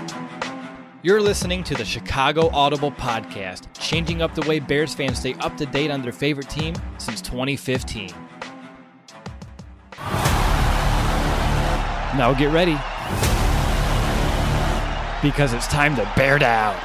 You're listening to the Chicago Audible Podcast, changing up the way Bears fans stay up to date on their favorite team since 2015. Now get ready, because it's time to bear down.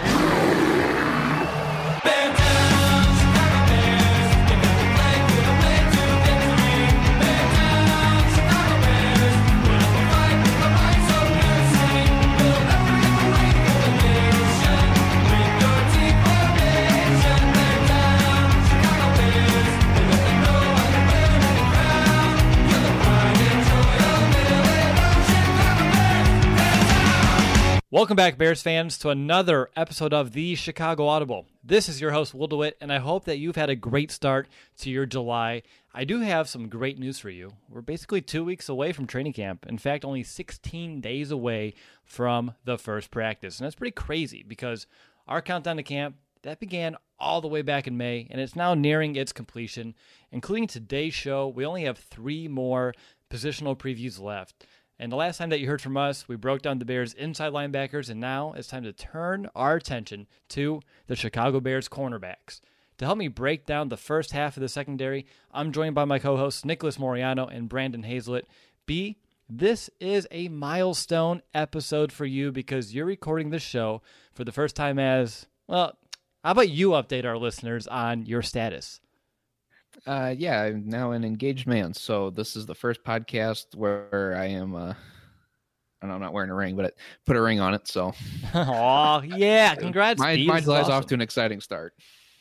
Welcome back, Bears fans, to another episode of the Chicago Audible. This is your host, Will DeWitt, and I hope that you've had a great start to your July. I do have some great news for you. We're basically 2 weeks away from training camp. In fact, only 16 days away from the first practice. And that's pretty crazy because our countdown to camp, that began all the way back in May, and it's now nearing its completion. Including today's show, we only have 3 more positional previews left. And the last time that you heard from us, we broke down the Bears' inside linebackers, and now it's time to turn our attention to the Chicago Bears cornerbacks. To help me break down the first half of the secondary, I'm joined by my co-hosts Nicholas Moriano and Brandon Hazlett. B, this is a milestone episode for you because you're recording this show for the first time as, well, how about you update our listeners on your status? Yeah, I'm now an engaged man, so this is the first podcast where I am, I know I'm not wearing a ring, but put a ring on it, so. Oh, yeah, congrats, My Steve. July's Awesome. off to an exciting start.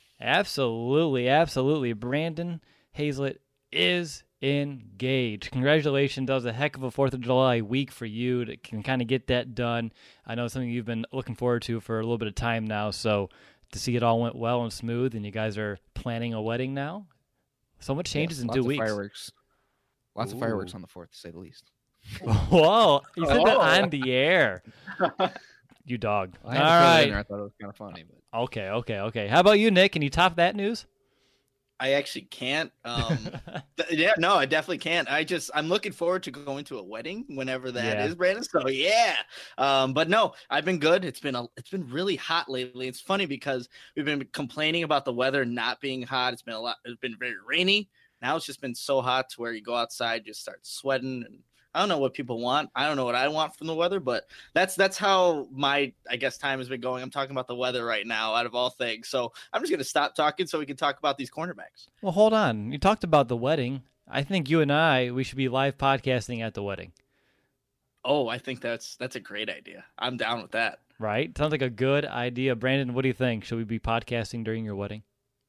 Absolutely. Brandon Hazlett is engaged. Congratulations. That was a heck of a 4th of July week for you to can kind of get that done. I know it's something you've been looking forward to for a little bit of time now, so to see it all went well and smooth, and you guys are planning a wedding now. So much changes in 2 weeks. Fireworks. Lots of fireworks on the 4th, to say the least. Whoa, you said that on the air. You dog. I had All to throw that in right. there. I thought it was kind of funny. But. Okay. How about you, Nick? Can you top that news? I actually can't. I definitely can't. I'm looking forward to going to a wedding whenever that is, Brandon. So yeah. But no, I've been good. It's been really hot lately. It's funny because we've been complaining about the weather not being hot. It's been very rainy. Now it's just been so hot to where you go outside, just start sweating. And I don't know what people want. I don't know what I want from the weather, but that's how my, I guess, time has been going. I'm talking about the weather right now out of all things. So I'm just going to stop talking so we can talk about these cornerbacks. Well, hold on. You talked about the wedding. I think you and we should be live podcasting at the wedding. Oh, I think that's a great idea. I'm down with that. Right? Sounds like a good idea. Brandon, what do you think? Should we be podcasting during your wedding?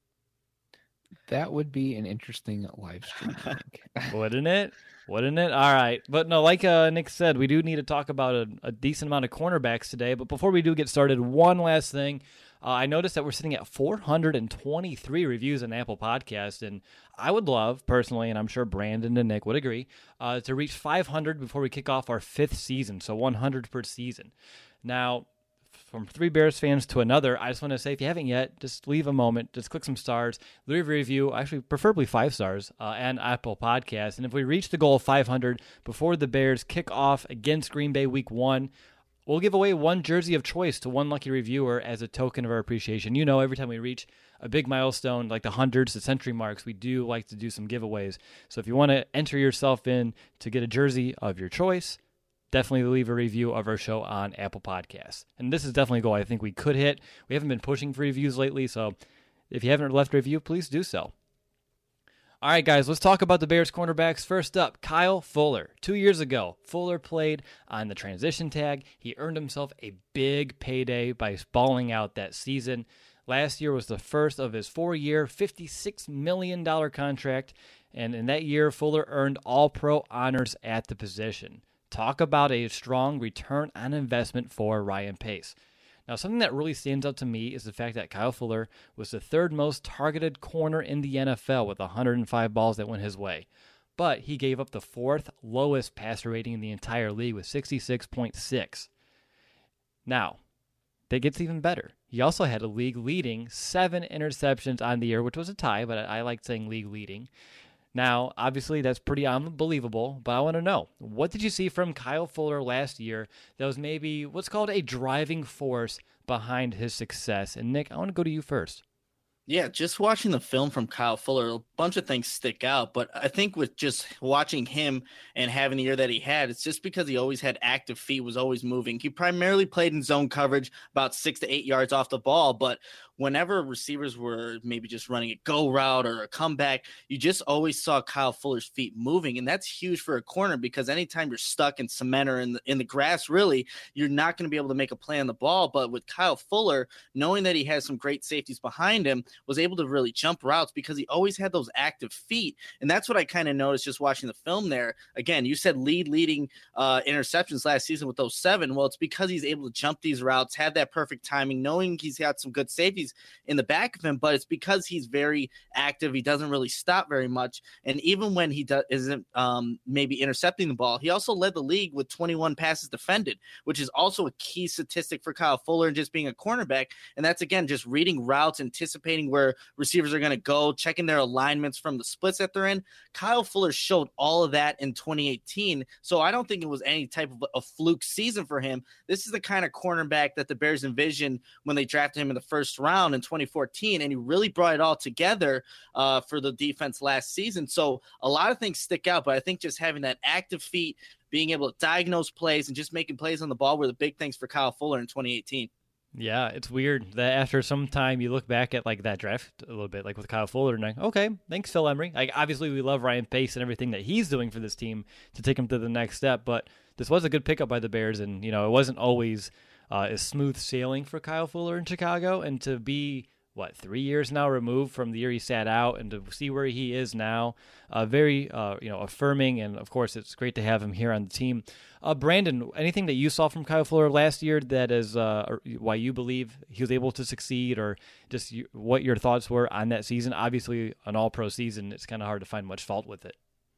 That would be an interesting live stream, I think. Wouldn't it? All right. But no, like Nick said, we do need to talk about a decent amount of cornerbacks today. But before we do get started, one last thing. I noticed that we're sitting at 423 reviews on Apple Podcast, and I would love, personally, and I'm sure Brandon and Nick would agree, to reach 500 before we kick off our 5th season, so 100 per season. Now, from 3 Bears fans to another, I just want to say, if you haven't yet, just leave a moment, just click some stars, leave a review, actually preferably 5 stars, and Apple Podcasts. And if we reach the goal of 500 before the Bears kick off against Green Bay Week 1, we'll give away 1 jersey of choice to 1 lucky reviewer as a token of our appreciation. You know, every time we reach a big milestone, like the hundreds, the century marks, we do like to do some giveaways. So if you want to enter yourself in to get a jersey of your choice, definitely leave a review of our show on Apple Podcasts. And this is definitely a goal I think we could hit. We haven't been pushing for reviews lately, so if you haven't left a review, please do so. All right, guys, let's talk about the Bears cornerbacks. First up, Kyle Fuller. 2 years ago, Fuller played on the transition tag. He earned himself a big payday by balling out that season. Last year was the first of his 4-year, $56 million contract, and in that year, Fuller earned All-Pro honors at the position. Talk about a strong return on investment for Ryan Pace. Now, something that really stands out to me is the fact that Kyle Fuller was the 3rd most targeted corner in the NFL with 105 balls that went his way. But he gave up the 4th lowest passer rating in the entire league with 66.6. Now, that gets even better. He also had a league-leading 7 interceptions on the year, which was a tie, but I like saying league-leading. Now, obviously, that's pretty unbelievable, but I want to know, what did you see from Kyle Fuller last year that was maybe what's called a driving force behind his success? And Nick, I want to go to you first. Yeah, just watching the film from Kyle Fuller, a bunch of things stick out. But I think with just watching him and having the year that he had, it's just because he always had active feet, was always moving. He primarily played in zone coverage about 6 to 8 yards off the ball. But whenever receivers were maybe just running a go route or a comeback, you just always saw Kyle Fuller's feet moving. And that's huge for a corner, because anytime you're stuck in cement or in the grass, really, you're not going to be able to make a play on the ball. But with Kyle Fuller, knowing that he has some great safeties behind him, was able to really jump routes because he always had those active feet. And that's what I kind of noticed just watching the film there. Again, you said leading interceptions last season with those 7. Well, it's because he's able to jump these routes, have that perfect timing, knowing he's got some good safeties in the back of him, but it's because he's very active. He doesn't really stop very much. And even when he isn't maybe intercepting the ball, he also led the league with 21 passes defended, which is also a key statistic for Kyle Fuller and just being a cornerback. And that's, again, just reading routes, anticipating where receivers are going to go, checking their alignments from the splits that they're in. Kyle Fuller showed all of that in 2018. So I don't think it was any type of a fluke season for him. This is the kind of cornerback that the Bears envisioned when they drafted him in the first round in 2014, and he really brought it all together for the defense last season. So a lot of things stick out, but I think just having that active feet, being able to diagnose plays, and just making plays on the ball were the big things for Kyle Fuller in 2018. Yeah, it's weird that after some time you look back at like that draft a little bit, like with Kyle Fuller, and like, okay, thanks, Phil Emery. Like, obviously, we love Ryan Pace and everything that he's doing for this team to take him to the next step, but this was a good pickup by the Bears, and it wasn't always as smooth sailing for Kyle Fuller in Chicago, and to be 3 years now removed from the year he sat out, and to see where he is now, very affirming, and of course it's great to have him here on the team. Brandon, anything that you saw from Kyle Fuller last year that is why you believe he was able to succeed, or just what your thoughts were on that season? Obviously, an all-pro season, it's kind of hard to find much fault with it.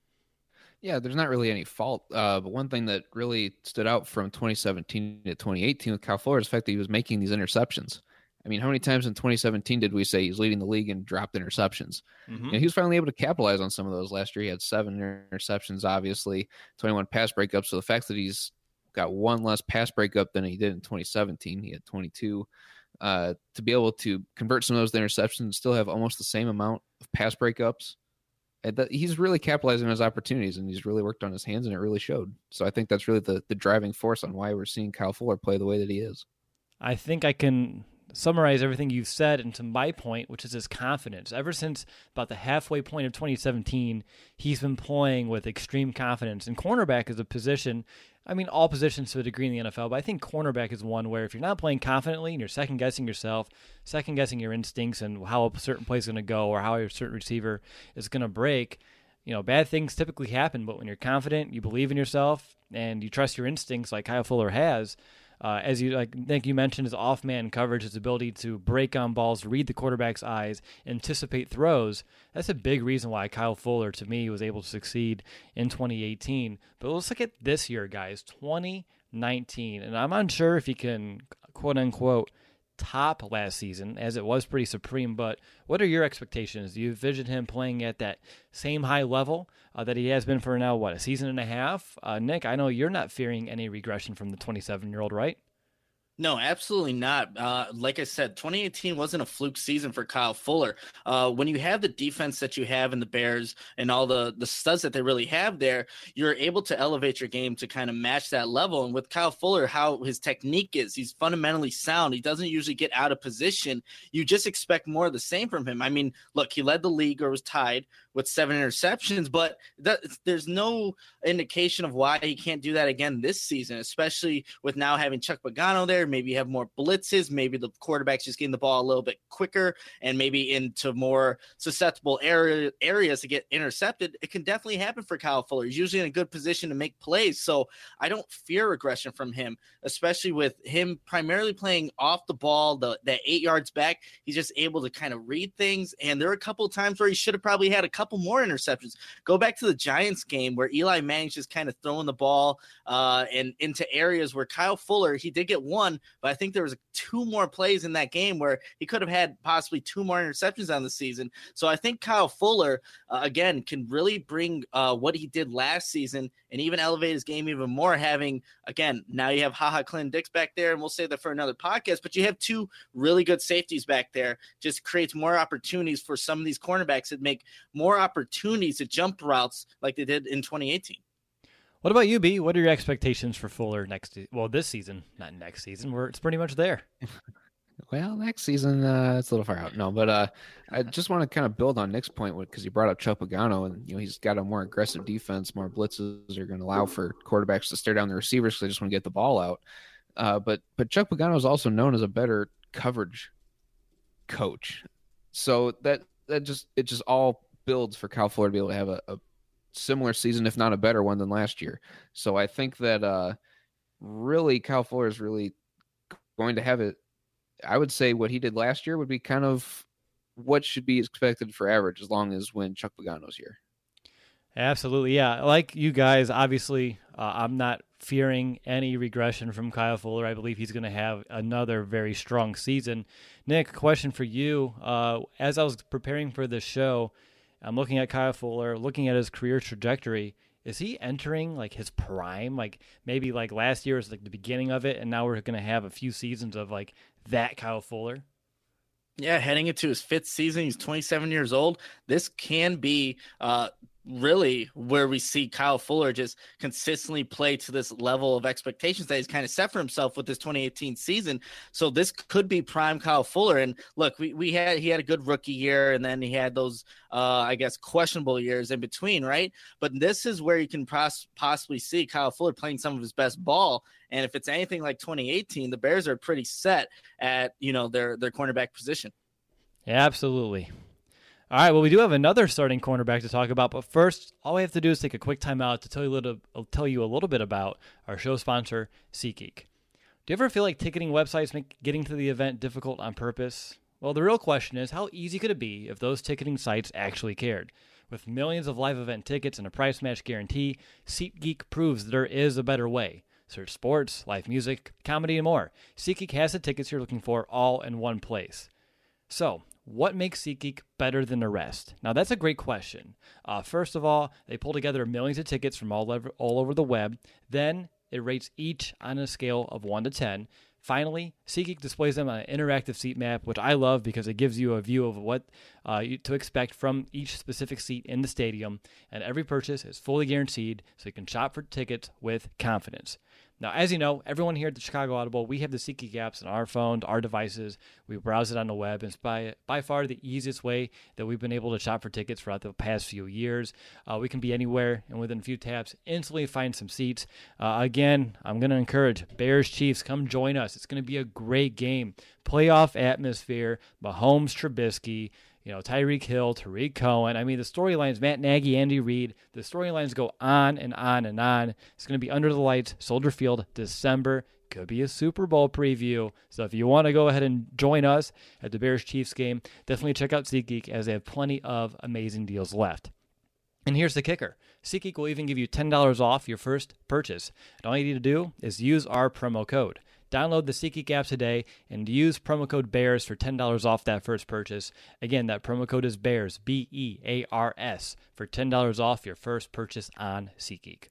Yeah, there's not really any fault. But one thing that really stood out from 2017 to 2018 with Kyle Fuller is the fact that he was making these interceptions. I mean, how many times in 2017 did we say he's leading the league in dropped interceptions? Mm-hmm. He was finally able to capitalize on some of those. Last year, he had 7 interceptions, obviously, 21 pass breakups. So the fact that he's got 1 less pass breakup than he did in 2017, he had 22. To be able to convert some of those interceptions and still have almost the same amount of pass breakups, he's really capitalizing on his opportunities, and he's really worked on his hands, and it really showed. So I think that's really the driving force on why we're seeing Kyle Fuller play the way that he is. I think I can summarize everything you've said into my point, which is his confidence. Ever since about the halfway point of 2017, he's been playing with extreme confidence. And cornerback is a position, I mean, all positions to a degree in the NFL, but I think cornerback is one where if you're not playing confidently and you're second-guessing yourself, second-guessing your instincts and how a certain play is going to go or how a certain receiver is going to break, bad things typically happen. But when you're confident, you believe in yourself, and you trust your instincts like Kyle Fuller has, as you Nick, you mentioned, his off-man coverage, his ability to break on balls, read the quarterback's eyes, anticipate throws. That's a big reason why Kyle Fuller, to me, was able to succeed in 2018. But let's look at this year, guys, 2019. And I'm unsure if he can, quote-unquote, top last season, as it was pretty supreme. But what are your expectations? Do you envision him playing at that same high level that he has been for now, a season and a half? Nick, I know you're not fearing any regression from the 27-year-old, right? No, absolutely not. Like I said, 2018 wasn't a fluke season for Kyle Fuller. When you have the defense that you have in the Bears and all the studs that they really have there, you're able to elevate your game to kind of match that level. And with Kyle Fuller, how his technique is, he's fundamentally sound. He doesn't usually get out of position. You just expect more of the same from him. I mean, look, he led the league or was tied with 7 interceptions, but there's no indication of why he can't do that again this season, especially with now having Chuck Pagano there. Maybe you have more blitzes. Maybe the quarterback's just getting the ball a little bit quicker and maybe into more susceptible areas to get intercepted. It can definitely happen for Kyle Fuller. He's usually in a good position to make plays. So I don't fear regression from him, especially with him primarily playing off the ball, that 8 yards back. He's just able to kind of read things. And there are a couple of times where he should have probably had a couple more interceptions. Go back to the Giants game where Eli Manning's just kind of throwing the ball and into areas where Kyle Fuller, he did get one, one, but I think there was 2 more plays in that game where he could have had possibly 2 more interceptions on the season. So I think Kyle Fuller, again, can really bring what he did last season and even elevate his game even more, having, again, now you have HaHa Clinton-Dix back there, and we'll save that for another podcast, but you have 2 really good safeties back there. Just creates more opportunities for some of these cornerbacks that make more opportunities to jump routes like they did in 2018. What about you, B? What are your expectations for Fuller this season? Not next season, where it's pretty much there. Well, next season, it's a little far out. No, but I just want to kind of build on Nick's point because he brought up Chuck Pagano, and he's got a more aggressive defense. More blitzes are going to allow for quarterbacks to stare down the receivers because they just want to get the ball out. But Chuck Pagano is also known as a better coverage coach, so that just all builds for Kyle Fuller to be able to have a similar season, if not a better one than last year. So I think that really Kyle Fuller is really going to have it. I would say what he did last year would be kind of what should be expected for average as long as when Chuck Pagano's here. Absolutely, yeah. Like you guys, obviously, I'm not fearing any regression from Kyle Fuller. I believe he's going to have another very strong season. Nick, question for you. As I was preparing for this show, I'm looking at Kyle Fuller, looking at his career trajectory. Is he entering like his prime? Like maybe like last year was like the beginning of it, and now we're going to have a few seasons of like that Kyle Fuller? Yeah, heading into his 5th season. He's 27 years old. This can be really where we see Kyle Fuller just consistently play to this level of expectations that he's kind of set for himself with this 2018 season. So this could be prime Kyle Fuller. And look, he had a good rookie year, and then he had those I guess questionable years in between, right? But this is where you can possibly see Kyle Fuller playing some of his best ball. And if it's anything like 2018, the Bears are pretty set at their cornerback position. Yeah, absolutely. All right, well, we do have another starting cornerback to talk about, but first, all we have to do is take a quick time out to tell you a little bit about our show sponsor, SeatGeek. Do you ever feel like ticketing websites make getting to the event difficult on purpose? Well, the real question is, how easy could it be if those ticketing sites actually cared? With millions of live event tickets and a price match guarantee, SeatGeek proves there is a better way. Search sports, live music, comedy, and more. SeatGeek has the tickets you're looking for all in one place. So, what makes SeatGeek better than the rest? Now, that's a great question. First of all, they pull together millions of tickets from all over the web. Then, it rates each on a scale of 1 to 10. Finally, SeatGeek displays them on an interactive seat map, which I love because it gives you a view of what to expect from each specific seat in the stadium. And every purchase is fully guaranteed, so you can shop for tickets with confidence. Now, as you know, everyone here at the Chicago Audible, we have the SeatGeek apps on our phones, our devices. We browse it on the web. It's by far the easiest way that we've been able to shop for tickets throughout the past few years. We can be anywhere, and within a few taps, instantly find some seats. Again, I'm going to encourage Bears-Chiefs, come join us. It's going to be a great game. Playoff atmosphere, Mahomes, Trubisky, Tyreek Hill, Tariq Cohen. I mean, the storylines, Matt Nagy, Andy Reid, the storylines go on and on and on. It's going to be under the lights, Soldier Field, December. Could be a Super Bowl preview. So if you want to go ahead and join us at the Bears-Chiefs game, definitely check out SeatGeek as they have plenty of amazing deals left. And here's the kicker. SeatGeek will even give you $10 off your first purchase. And all you need to do is use our promo code. Download the SeatGeek app today and use promo code BEARS for $10 off that first purchase. Again, that promo code is BEARS, BEARS, for $10 off your first purchase on SeatGeek.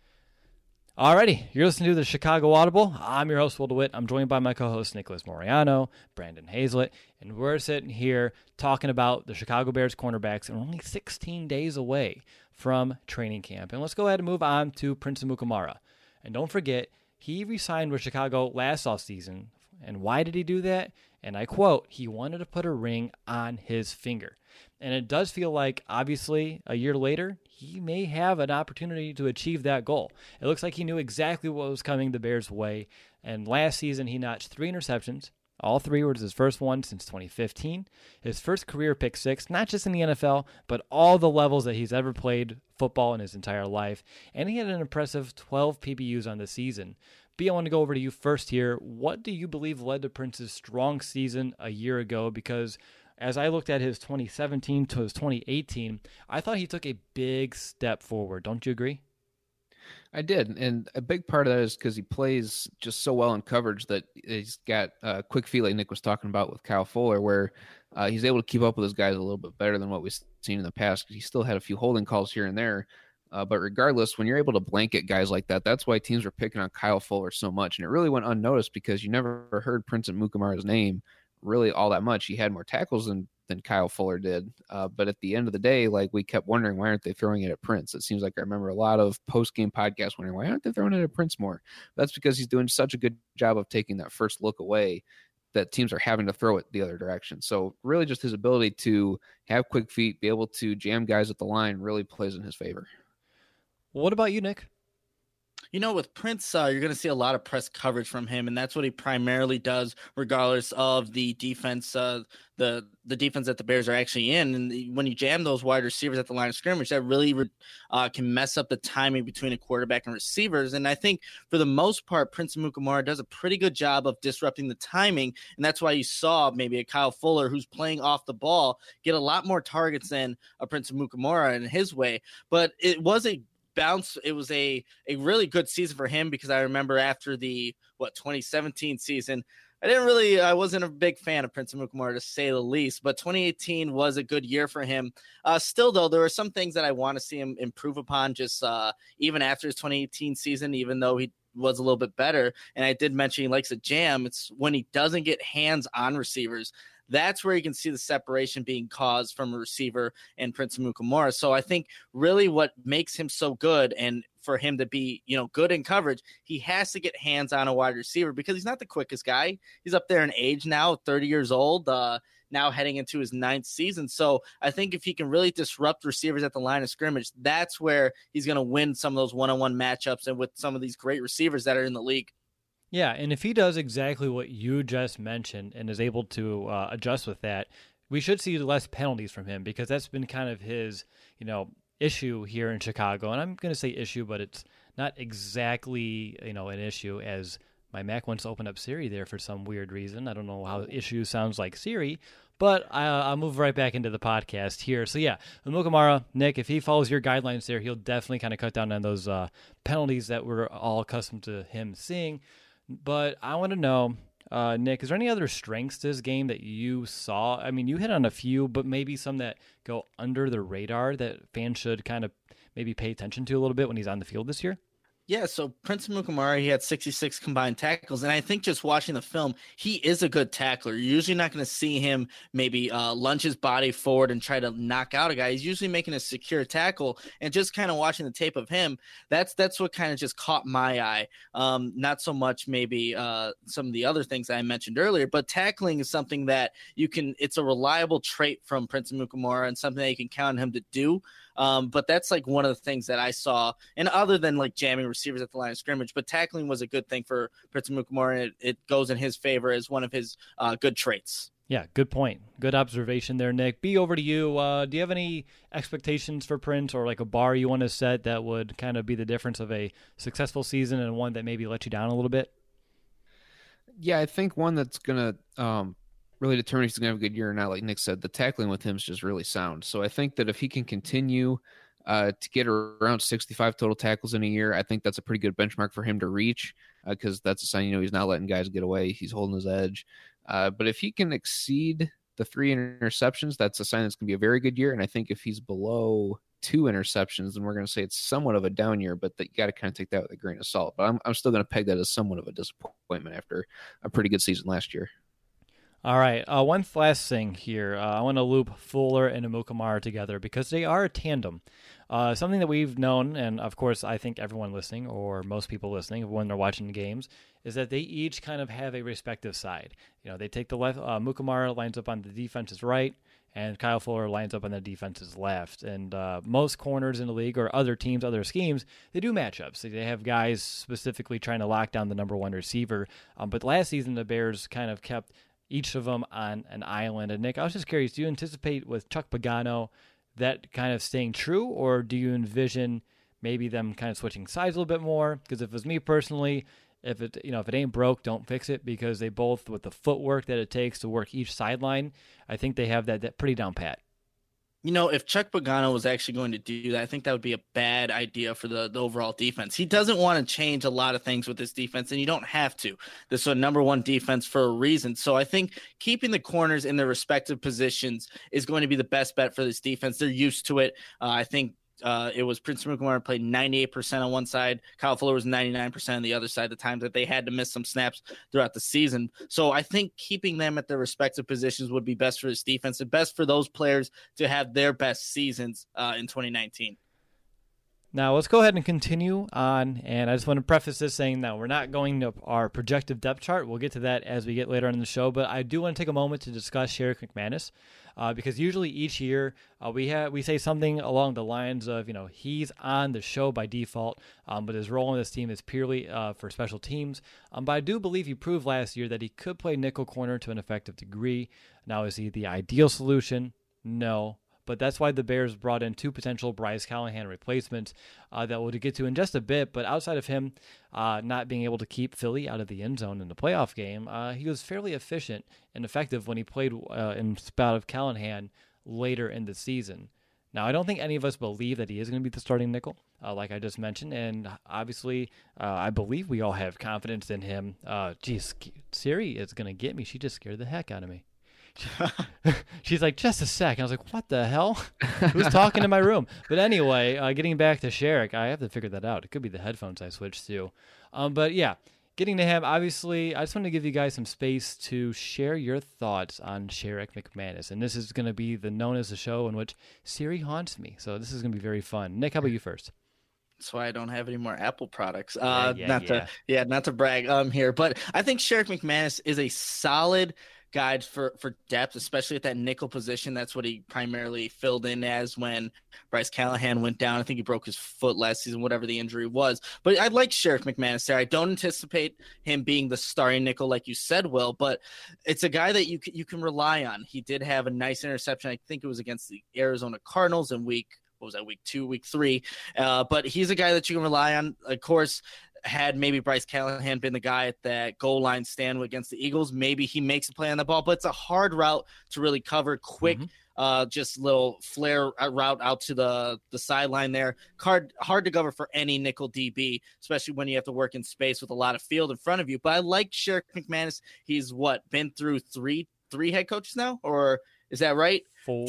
Alrighty, you're listening to the Chicago Audible. I'm your host, Will DeWitt. I'm joined by my co-hosts, Nicholas Moriano, Brandon Hazlett, and we're sitting here talking about the Chicago Bears cornerbacks, and we're only 16 days away from training camp. And let's go ahead and move on to Prince Amukamara. And don't forget, he re-signed with Chicago last offseason. And why did he do that? And I quote, he wanted to put a ring on his finger. And it does feel like, obviously, a year later, he may have an opportunity to achieve that goal. It looks like he knew exactly what was coming the Bears' way. And last season, he notched 3 interceptions. All 3 were his first one since 2015. His first career pick 6, not just in the NFL, but all the levels that he's ever played football in his entire life. And he had an impressive 12 PBUs on the season. B, I want to go over to you first here. What do you believe led to Prince's strong season a year ago? Because as I looked at his 2017 to his 2018, I thought he took a big step forward. Don't you agree? I did, and a big part of that is because he plays just so well in coverage that he's got quick feet, like Nick was talking about with Kyle Fuller, where he's able to keep up with his guys a little bit better than what we've seen in the past. He still had a few holding calls here and there, but regardless, when you're able to blanket guys like that, that's why teams were picking on Kyle Fuller so much, and it really went unnoticed because you never heard Prince Amukamara's name really all that much. He had more tackles than Kyle Fuller did. But at the end of the day, like, we kept wondering, why aren't they throwing it at Prince? It seems like I remember a lot of post-game podcasts wondering, why aren't they throwing it at Prince more? That's because he's doing such a good job of taking that first look away that teams are having to throw it the other direction. So really just his ability to have quick feet, be able to jam guys at the line really plays in his favor. What about you, Nick? With Prince, you're going to see a lot of press coverage from him, and that's what he primarily does, regardless of the defense, the defense that the Bears are actually in. And when you jam those wide receivers at the line of scrimmage, that really can mess up the timing between a quarterback and receivers. And I think for the most part, Prince Amukamara does a pretty good job of disrupting the timing, and that's why you saw maybe a Kyle Fuller who's playing off the ball get a lot more targets than a Prince Amukamara in his way. But it was a bounce. It was a really good season for him, because I remember after the 2017 season, I wasn't a big fan of Prince Amukamara, to say the least, but 2018 was a good year for him. Still though, there are some things that I want to see him improve upon, just even after his 2018 season, even though he was a little bit better. And I did mention he likes a jam. It's when he doesn't get hands on receivers. That's where you can see the separation being caused from a receiver and Prince Amukamara. So I think really what makes him so good, and for him to be, good in coverage, he has to get hands on a wide receiver, because he's not the quickest guy. He's up there in age now, 30 years old, now heading into his 9th season. So I think if he can really disrupt receivers at the line of scrimmage, that's where he's going to win some of those one-on-one matchups and with some of these great receivers that are in the league. Yeah, and if he does exactly what you just mentioned and is able to adjust with that, we should see less penalties from him, because that's been kind of his, issue here in Chicago. And I'm going to say issue, but it's not exactly, an issue, as my Mac wants to open up Siri there for some weird reason. I don't know how issue sounds like Siri, but I'll move right back into the podcast here. So yeah, Amukamara, Nick, if he follows your guidelines there, he'll definitely kind of cut down on those penalties that we're all accustomed to him seeing. But I want to know, Nick, is there any other strengths to his game that you saw? I mean, you hit on a few, but maybe some that go under the radar that fans should kind of maybe pay attention to a little bit when he's on the field this year? Yeah, so Prince Amukamara, he had 66 combined tackles, and I think just watching the film, he is a good tackler. You're usually not going to see him maybe lunge his body forward and try to knock out a guy. He's usually making a secure tackle, and just kind of watching the tape of him, that's what kind of just caught my eye. Not so much maybe some of the other things I mentioned earlier, but tackling is something that it's a reliable trait from Prince Amukamara and something that you can count on him to do. But that's like one of the things that I saw, and other than like jamming receivers at the line of scrimmage, but tackling was a good thing for Prince Amukamara, and it goes in his favor as one of his good traits. Yeah, good point. Good observation there, Nick. B, over to you. Do you have any expectations for Prince, or like a bar you want to set that would kind of be the difference of a successful season and one that maybe let you down a little bit? Yeah, I think one that's going to really determine if he's going to have a good year or not. Like Nick said, the tackling with him is just really sound. So I think that if he can continue to get around 65 total tackles in a year, I think that's a pretty good benchmark for him to reach, because that's a sign, he's not letting guys get away. He's holding his edge. But if he can exceed the 3 interceptions, that's a sign that's going to be a very good year. And I think if he's below 2 interceptions, then we're going to say it's somewhat of a down year, but you got to kind of take that with a grain of salt. But I'm still going to peg that as somewhat of a disappointment after a pretty good season last year. All right, one last thing here. I want to loop Fuller and Amukamara together because they are a tandem. Something that we've known, and of course I think everyone listening, or most people listening when they're watching the games, is that they each kind of have a respective side. They take the left, Amukamara lines up on the defense's right, and Kyle Fuller lines up on the defense's left. And most corners in the league, or other teams, other schemes, they do matchups. They have guys specifically trying to lock down the number one receiver. But last season, the Bears kind of kept each of them on an island. And Nick, I was just curious, do you anticipate with Chuck Pagano that kind of staying true, or do you envision maybe them kind of switching sides a little bit more? Because if it was me personally, if it ain't broke, don't fix it, because they both, with the footwork that it takes to work each sideline, I think they have that pretty down pat. If Chuck Pagano was actually going to do that, I think that would be a bad idea for the overall defense. He doesn't want to change a lot of things with this defense, and you don't have to. This is a number one defense for a reason. So I think keeping the corners in their respective positions is going to be the best bet for this defense. They're used to it. I think it was Prince Amukamara played 98% on one side. Kyle Fuller was 99% on the other side, the times that they had to miss some snaps throughout the season. So I think keeping them at their respective positions would be best for this defense and best for those players to have their best seasons in 2019. Now, let's go ahead and continue on, and I just want to preface this saying that we're not going to our projective depth chart. We'll get to that as we get later on in the show, but I do want to take a moment to discuss Sherrick McManus, because usually each year we say something along the lines of, he's on the show by default, but his role in this team is purely for special teams. But I do believe he proved last year that he could play nickel corner to an effective degree. Now, is he the ideal solution? No. But that's why the Bears brought in two potential Bryce Callahan replacements that we'll get to in just a bit. But outside of him not being able to keep Philly out of the end zone in the playoff game, he was fairly efficient and effective when he played in spot of Callahan later in the season. Now, I don't think any of us believe that he is going to be the starting nickel, like I just mentioned. And obviously, I believe we all have confidence in him. Siri is going to get me. She just scared the heck out of me. She's like, just a sec. I was like, what the hell? Who's talking in my room? But anyway, getting back to Sherrick, I have to figure that out. It could be the headphones I switched to. But yeah, getting to him, obviously, I just want to give you guys some space to share your thoughts on Sherrick McManus. And this is going to be known as the show in which Siri haunts me. So this is going to be very fun. Nick, how about you first? That's why I don't have any more Apple products. Not to brag here, but I think Sherrick McManus is a solid guide for depth, especially at that nickel position. That's what he primarily filled in as when Bryce Callahan went down. I think he broke his foot last season, whatever the injury was. But I like Sherrick McManus there. I don't anticipate him being the starting nickel like you said, Will, but it's a guy that you can rely on. He did have a nice interception. I think it was against the Arizona Cardinals in week 2, week 3. But he's a guy that you can rely on. Of course, had maybe Bryce Callahan been the guy at that goal line stand against the Eagles, maybe he makes a play on the ball, but it's a hard route to really cover quick, just little flare route out to the sideline there. Hard to cover for any nickel DB, especially when you have to work in space with a lot of field in front of you. But I like Sherrick McManus. He's been through three head coaches now, or is that right?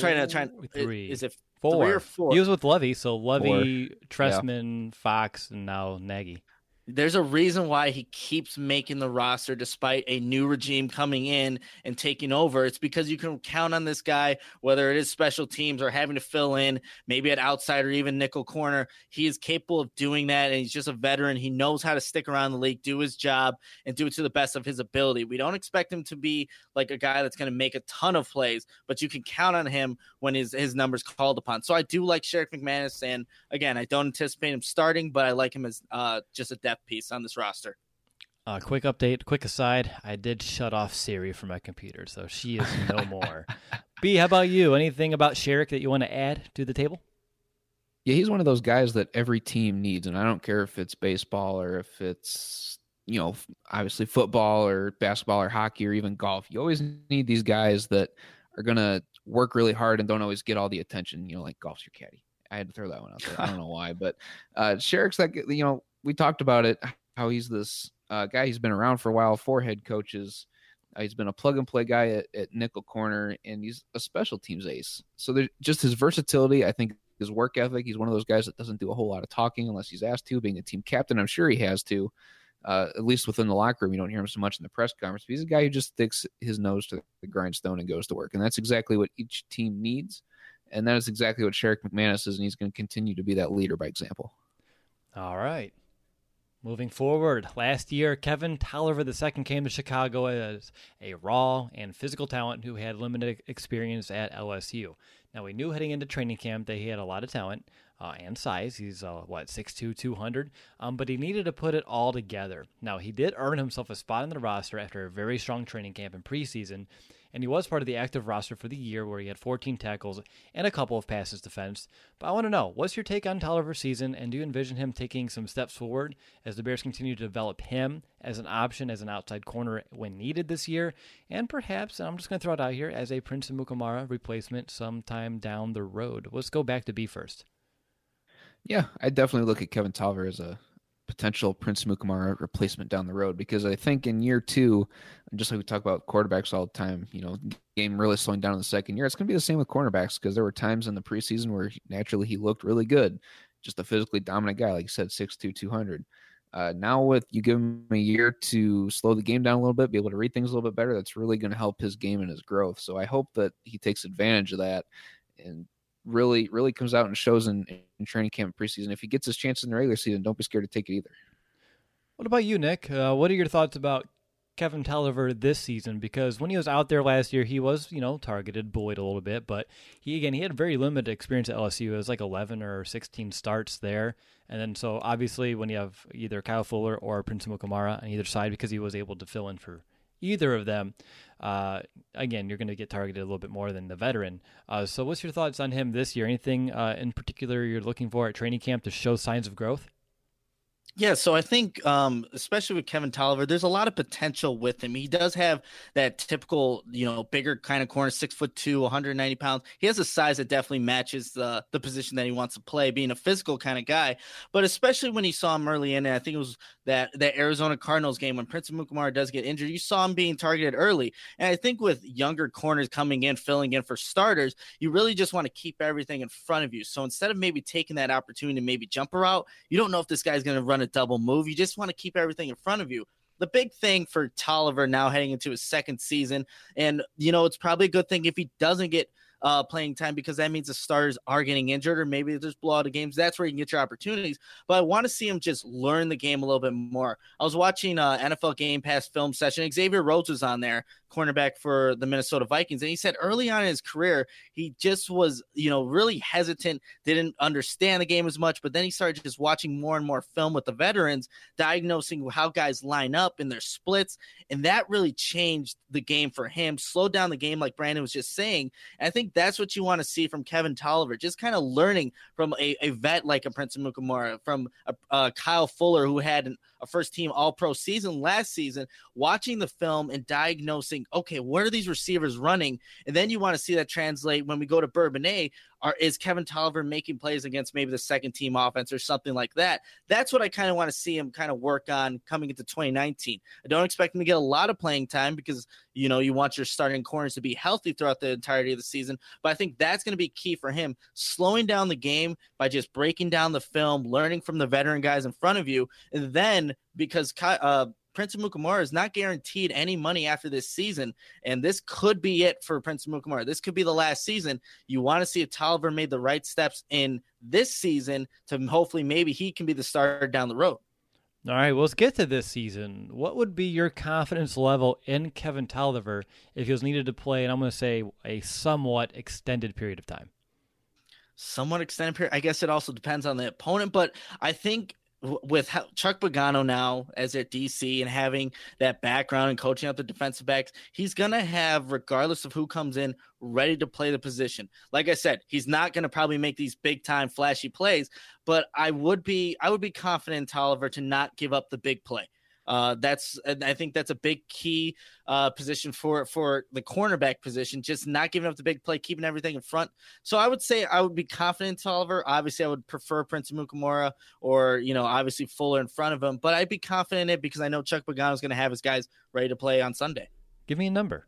Three. Is it 4 3 or 4? He was with Levy, so Levy, Trestman, Fox, and now Nagy. There's a reason why he keeps making the roster despite a new regime coming in and taking over. It's because you can count on this guy, whether it is special teams or having to fill in, maybe at outside or even nickel corner. He is capable of doing that, and he's just a veteran. He knows how to stick around the league, do his job, and do it to the best of his ability. We don't expect him to be like a guy that's going to make a ton of plays, but you can count on him when his numbers called upon. So I do like Sherrick McManus, and again, I don't anticipate him starting, but I like him as just a depth piece on this roster. Quick update, quick aside, I did shut off Siri from my computer, so she is no more. B, how about you? Anything about Sherrick that you want to add to the table? Yeah, he's one of those guys that every team needs, and I don't care if it's baseball or if it's, obviously football or basketball or hockey or even golf. You always need these guys that are going to work really hard and don't always get all the attention, like golf's your caddy. I had to throw that one out there. I don't know why, but Sherrick's like, we talked about it, how he's this guy. He's been around for a while, 4 head coaches. He's been a plug-and-play guy at nickel corner, and he's a special teams ace. So there's just his versatility, I think, his work ethic. He's one of those guys that doesn't do a whole lot of talking unless he's asked to. Being a team captain, I'm sure he has to, at least within the locker room. You don't hear him so much in the press conference. But he's a guy who just sticks his nose to the grindstone and goes to work, and that's exactly what each team needs. And that is exactly what Sherrick McManus is, and he's going to continue to be that leader by example. All right. Moving forward, last year, Kevin Tolliver II came to Chicago as a raw and physical talent who had limited experience at LSU. Now, we knew heading into training camp that he had a lot of talent and size. He's, 6'2", 200, but he needed to put it all together. Now, he did earn himself a spot on the roster after a very strong training camp in preseason, and he was part of the active roster for the year where he had 14 tackles and a couple of passes defensed. But I want to know, what's your take on Tolliver's season, and do you envision him taking some steps forward as the Bears continue to develop him as an option as an outside corner when needed this year, and perhaps, and I'm just going to throw it out here, as a Prince Amukamara replacement sometime down the road? Let's go back to B first. Yeah, I definitely look at Kevin Tolliver as a potential Prince Amukamara replacement down the road, because I think in year two, just like we talk about quarterbacks all the time, game really slowing down in the second year, it's going to be the same with cornerbacks, because there were times in the preseason where naturally he looked really good, just a physically dominant guy, like you said, 6'2", 200. Now with you give him a year to slow the game down a little bit, be able to read things a little bit better, that's really going to help his game and his growth. So I hope that he takes advantage of that and really comes out and shows in training camp and preseason. If he gets his chances in the regular season, don't be scared to take it either. What about you, Nick? What are your thoughts about Kevin Tolliver this season? Because when he was out there last year, he was, targeted, bullied a little bit, but he had very limited experience at LSU. It was like 11 or 16 starts there. And then so obviously when you have either Kyle Fuller or Prince Amukamara on either side, because he was able to fill in for either of them, again, you're going to get targeted a little bit more than the veteran. So what's your thoughts on him this year? Anything in particular you're looking for at training camp to show signs of growth? Yeah, so I think, especially with Kevin Tolliver, there's a lot of potential with him. He does have that typical, bigger kind of corner, 6'2", 190 pounds. He has a size that definitely matches the position that he wants to play, being a physical kind of guy. But especially when you saw him early in, and I think it was that Arizona Cardinals game when Prince Amukamara does get injured, you saw him being targeted early. And I think with younger corners coming in, filling in for starters, you really just want to keep everything in front of you. So instead of maybe taking that opportunity to maybe jump a route, you don't know if this guy's going to run a double move. You just want to keep everything in front of you. The big thing for Tolliver now heading into his second season, and it's probably a good thing if he doesn't get playing time, because that means the starters are getting injured, or maybe there's blowout of games. That's where you can get your opportunities. But I want to see him just learn the game a little bit more. I was watching NFL Game Pass film session. Xavier Rhodes was on there, cornerback for the Minnesota Vikings, and he said early on in his career he just was really hesitant, didn't understand the game as much, but then he started just watching more and more film with the veterans, diagnosing how guys line up in their splits, and that really changed the game for him, slowed down the game like Brandon was just saying. And I think that's what you want to see from Kevin Tolliver, just kind of learning from a vet like a Prince Amukamara, from a Kyle Fuller, who had a first-team All-Pro season last season, watching the film and diagnosing, okay, where are these receivers running? And then you want to see that translate when we go to Bourbonnais. Is Kevin Tolliver making plays against maybe the second-team offense or something like that? That's what I kind of want to see him kind of work on coming into 2019. I don't expect him to get a lot of playing time because, you want your starting corners to be healthy throughout the entirety of the season. But I think that's going to be key for him, slowing down the game by just breaking down the film, learning from the veteran guys in front of you. And then because Prince Amukamara is not guaranteed any money after this season, and this could be it for Prince Amukamara. This could be the last season. You want to see if Tolliver made the right steps in this season to hopefully maybe he can be the starter down the road. All right, well, let's get to this season. What would be your confidence level in Kevin Tolliver if he was needed to play, and I'm going to say a somewhat extended period of time? Somewhat extended period. I guess it also depends on the opponent, but I think with Chuck Pagano now as their DC and having that background and coaching up the defensive backs, he's going to have, regardless of who comes in, ready to play the position. Like I said, he's not going to probably make these big time flashy plays, but I would be confident in Tolliver to not give up the big play. I think that's a big key position for the cornerback position, just not giving up the big play, keeping everything in front. So I would say I would be confident in Tolliver. Obviously, I would prefer Prince Amukamara or, obviously Fuller in front of him, but I'd be confident in it because I know Chuck Pagano is going to have his guys ready to play on Sunday. Give me a number.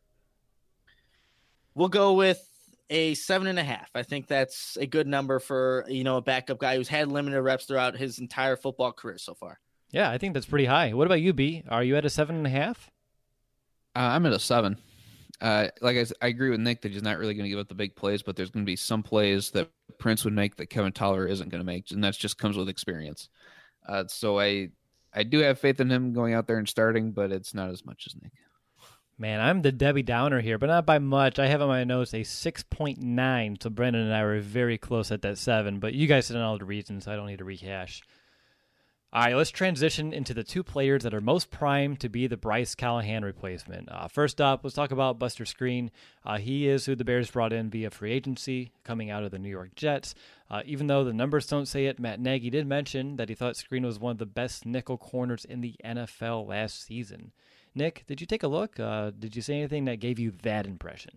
We'll go with a 7.5. I think that's a good number for, a backup guy who's had limited reps throughout his entire football career so far. Yeah, I think that's pretty high. What about you, B? Are you at a 7.5? I'm at a 7. I agree with Nick that he's not really going to give up the big plays, but there's going to be some plays that Prince would make that Kevin Tolliver isn't going to make, and that just comes with experience. So I do have faith in him going out there and starting, but it's not as much as Nick. Man, I'm the Debbie Downer here, but not by much. I have on my notes a 6.9, so Brendan and I were very close at that 7, but you guys said all the reasons, so I don't need to rehash. All right, let's transition into the two players that are most primed to be the Bryce Callahan replacement. First up, let's talk about Buster Skrine. He is who the Bears brought in via free agency, coming out of the New York Jets. Even though the numbers don't say it, Matt Nagy did mention that he thought Skrine was one of the best nickel corners in the NFL last season. Nick, did you take a look? Did you see anything that gave you that impression?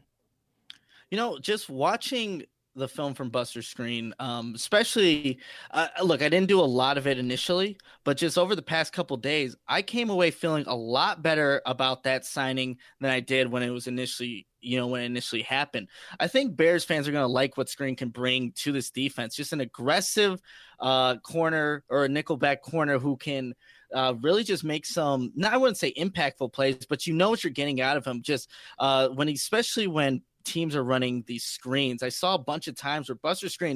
Just watching the film from Buster Skrine, especially, look, I didn't do a lot of it initially, but just over the past couple days, I came away feeling a lot better about that signing than I did when it was initially, when it initially happened. I think Bears fans are going to like what Skrine can bring to this defense, just an aggressive corner or a nickelback corner who can really just make some, I wouldn't say impactful plays, but what you're getting out of him just especially when teams are running these screens. I saw a bunch of times where Buster Skrine,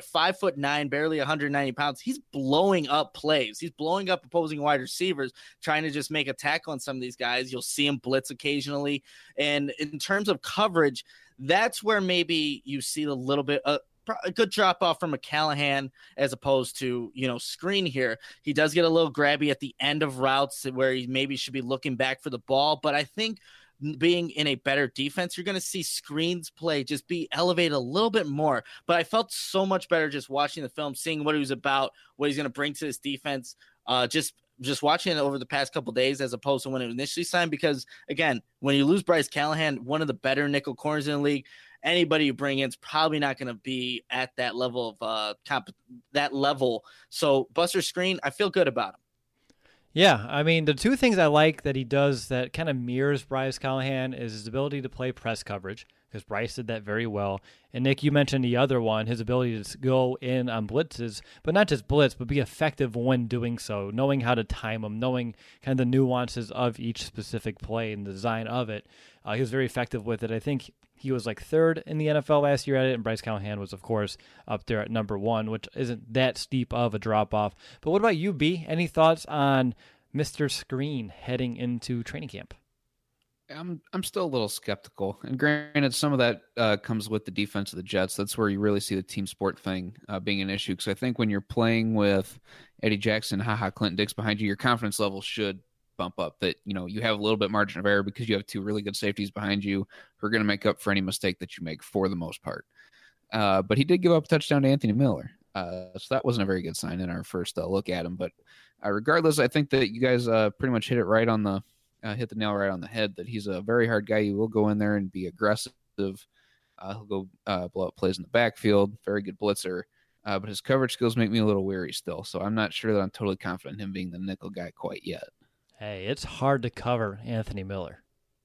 5'9", barely 190 pounds, he's blowing up plays. He's blowing up opposing wide receivers, trying to just make a tackle on some of these guys. You'll see him blitz occasionally. And in terms of coverage, that's where maybe you see a little bit a good drop off from a Callahan as opposed to, Skrine here. He does get a little grabby at the end of routes where he maybe should be looking back for the ball. But I think being in a better defense, you're going to see Skrine's play just be elevated a little bit more. But I felt so much better just watching the film, seeing what he was about, what he's going to bring to this defense, just watching it over the past couple of days as opposed to when it was initially signed. Because, again, when you lose Bryce Callahan, one of the better nickel corners in the league, anybody you bring in is probably not going to be at that level of that level. So Buster Skrine, I feel good about him. Yeah, I mean, the two things I like that he does that kind of mirrors Bryce Callahan is his ability to play press coverage, because Bryce did that very well. And Nick, you mentioned the other one, his ability to go in on blitzes, but not just blitz, but be effective when doing so, knowing how to time them, knowing kind of the nuances of each specific play and the design of it. He was very effective with it. I think he was like third in the NFL last year at it, and Bryce Callahan was, of course, up there at number one, which isn't that steep of a drop-off. But what about you, B? Any thoughts on Mr. Skrine heading into training camp? I'm still a little skeptical. And granted, some of that comes with the defense of the Jets. That's where you really see the team sport thing being an issue. Because I think when you're playing with Eddie Jackson, Clinton Dix behind you, your confidence level should bump up, that you have a little bit margin of error because you have two really good safeties behind you who are going to make up for any mistake that you make for the most part. But he did give up a touchdown to Anthony Miller. So that wasn't a very good sign in our first look at him. But regardless, I think that you guys pretty much hit the nail right on the head, that he's a very hard guy. He will go in there and be aggressive. He'll go blow up plays in the backfield. Very good blitzer. But his coverage skills make me a little weary still. So I'm not sure that I'm totally confident in him being the nickel guy quite yet. Hey, it's hard to cover Anthony Miller.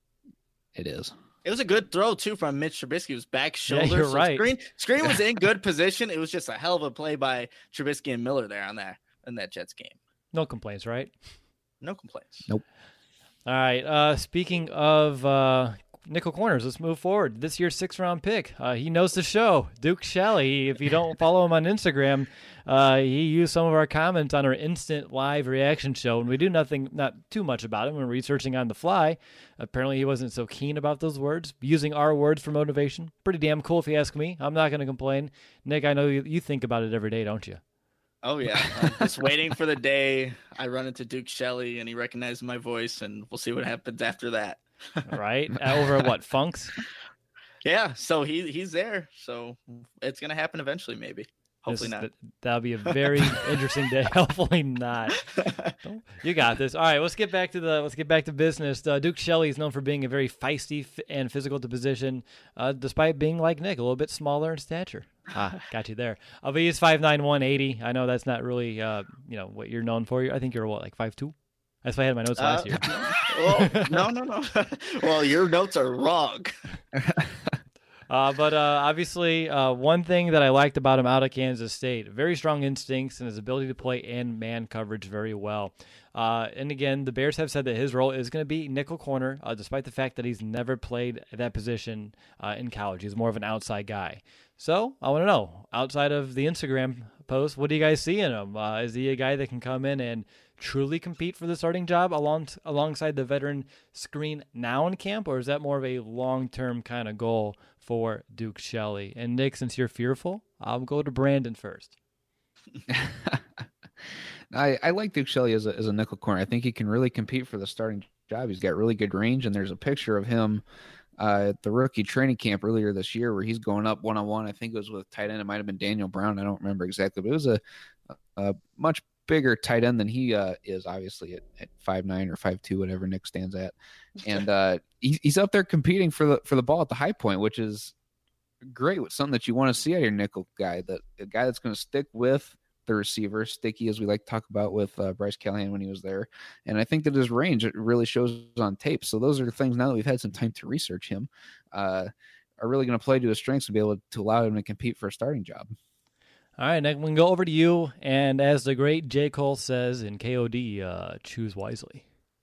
It is. It was a good throw, too, from Mitch Trubisky. It was back shoulder. Yeah, you're right. Skrine was in good position. It was just a hell of a play by Trubisky and Miller there in that Jets game. No complaints, right? No complaints. Nope. All right. Speaking of nickel corners, let's move forward. This year's 6th-round pick. He knows the show. Duke Shelley. If you don't follow him on Instagram, he used some of our comments on our instant live reaction show, and we do not too much about him when researching on the fly. Apparently, he wasn't so keen about those words. Using our words for motivation. Pretty damn cool if you ask me. I'm not going to complain. Nick, I know you think about it every day, don't you? Oh, yeah. I'm just waiting for the day I run into Duke Shelley and he recognizes my voice, and we'll see what happens after that. Right? Over at what, Funks? Yeah, so he's there. So it's going to happen eventually, maybe. Hopefully not. That'll be a very interesting day. Hopefully not. You got this. All right, let's get back to business. Duke Shelley is known for being a very feisty and physical to position, despite being like Nick, a little bit smaller in stature. Got you there. But he's 5'9", 180. I know that's not really what you're known for. I think you're like 5'2". That's why I had my notes last year. Well, no. Well, your notes are wrong. But obviously, one thing that I liked about him out of Kansas State, very strong instincts and his ability to play in man coverage very well. And again, the Bears have said that his role is going to be nickel corner, despite the fact that he's never played that position in college. He's more of an outside guy. So I want to know, outside of the Instagram post, what do you guys see in him? Is he a guy that can come in and truly compete for the starting job alongside the veteran Skrine now in camp, or is that more of a long-term kind of goal for Duke Shelley? And Nick, since you're fearful, I'll go to Brandon first. I like Duke Shelley as a nickel corner. I think he can really compete for the starting job. He's got really good range, and there's a picture of him at the rookie training camp earlier this year where he's going up one-on-one. I think it was with tight end. It might have been Daniel Brown. I don't remember exactly, but it was a much bigger tight end than he is, obviously, at 5'9" or 5'2", whatever Nick stands at. And he's up there competing for the ball at the high point, which is great. With something that you want to see out of your nickel guy, a guy that's going to stick with the receiver, sticky, as we like to talk about with Bryce Callahan when he was there. And I think that his range, it really shows on tape. So those are the things, now that we've had some time to research him, are really going to play to his strengths and be able to allow him to compete for a starting job. All right, Nick, we can go over to you. And as the great J. Cole says in KOD, choose wisely.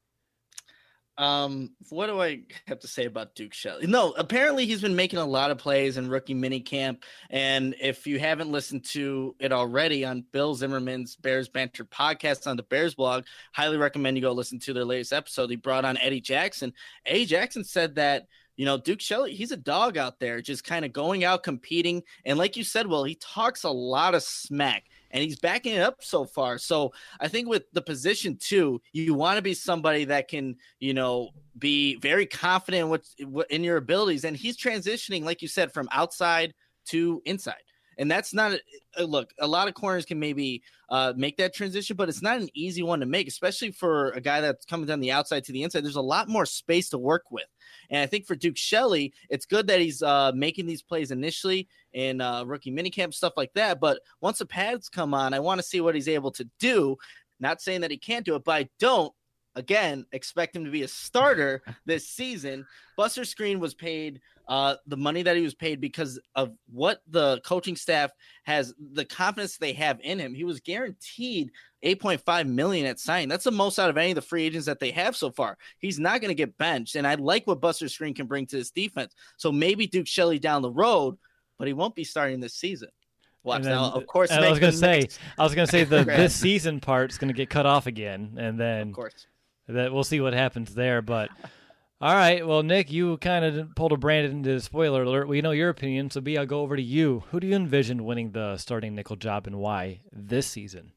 What do I have to say about Duke Shelley? No, apparently he's been making a lot of plays in rookie minicamp. And if you haven't listened to it already on Bill Zimmerman's Bears Banter podcast on the Bears blog, highly recommend you go listen to their latest episode. He brought on Eddie Jackson. Eddie Jackson said that, Duke Shelley, he's a dog out there, just kind of going out competing. And like you said, Will, he talks a lot of smack. And he's backing it up so far. So I think with the position too, you want to be somebody that can, be very confident in your abilities. And he's transitioning, like you said, from outside to inside. And that's not look, a lot of corners can maybe make that transition, but it's not an easy one to make, especially for a guy that's coming down the outside to the inside. There's a lot more space to work with. And I think for Duke Shelley, it's good that he's making these plays initially in rookie minicamp, stuff like that. But once the pads come on, I want to see what he's able to do. Not saying that he can't do it, but I don't, again, expect him to be a starter this season. Buster Skrine was paid the money that he was paid because of what the coaching staff has, the confidence they have in him. He was guaranteed $8.5 million at signing. That's the most out of any of the free agents that they have so far. He's not going to get benched, and I like what Buster Skrine can bring to this defense. So maybe Duke Shelley down the road, but he won't be starting this season. Watch then, now, of course. I was going to say this season part's going to get cut off again, and then of course that we'll see what happens there. But all right, well, Nick, you kind of pulled a Brandon into the spoiler alert. We know your opinion, so B, I'll go over to you. Who do you envision winning the starting nickel job and why this season?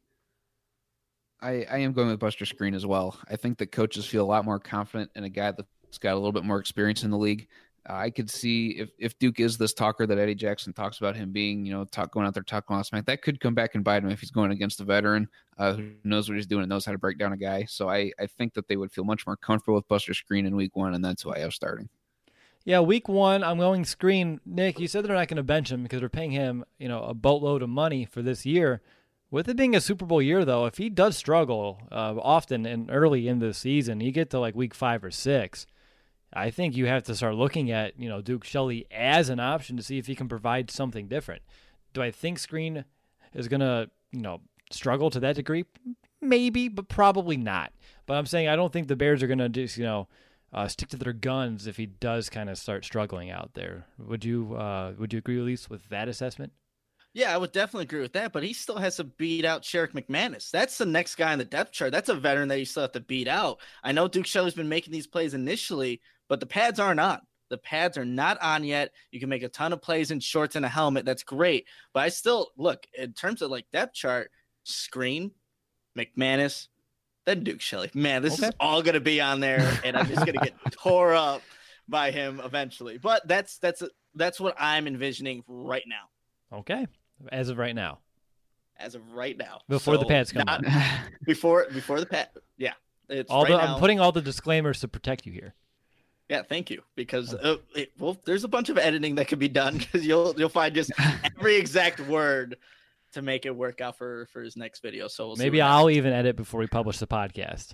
I am going with Buster Skrine as well. I think that coaches feel a lot more confident in a guy that's got a little bit more experience in the league. I could see if Duke is this talker that Eddie Jackson talks about him being, going out there talking all smack, that could come back and bite him if he's going against a veteran who knows what he's doing and knows how to break down a guy. So I think that they would feel much more comfortable with Buster Skrine in week one, and that's who I have starting. Yeah, week one, I'm going Skrine. Nick, you said they're not going to bench him because they're paying him, a boatload of money for this year. With it being a Super Bowl year, though, if he does struggle often and early in the season, you get to like week 5 or 6, I think you have to start looking at, Duke Shelley as an option to see if he can provide something different. Do I think Skrine is going to, struggle to that degree? Maybe, but probably not. But I'm saying I don't think the Bears are going to just, stick to their guns if he does kind of start struggling out there. Would you agree at least with that assessment? Yeah, I would definitely agree with that, but he still has to beat out Sherrick McManus. That's the next guy on the depth chart. That's a veteran that you still have to beat out. I know Duke Shelley's been making these plays initially, but the pads aren't on. The pads are not on yet. You can make a ton of plays in shorts and a helmet. That's great. But I still, look, in terms of like depth chart, Skrine, McManus, then Duke Shelley. Man, this is all going to be on there, and I'm just going to get tore up by him eventually. But that's what I'm envisioning right now. Okay. As of right now. As of right now. Before the pads come out. Before the pad. Yeah. It's I'm putting all the disclaimers to protect you here. Yeah, thank you. Because there's a bunch of editing that could be done because you'll find just every exact word to make it work out for his next video. So maybe I'll even edit before we publish the podcast.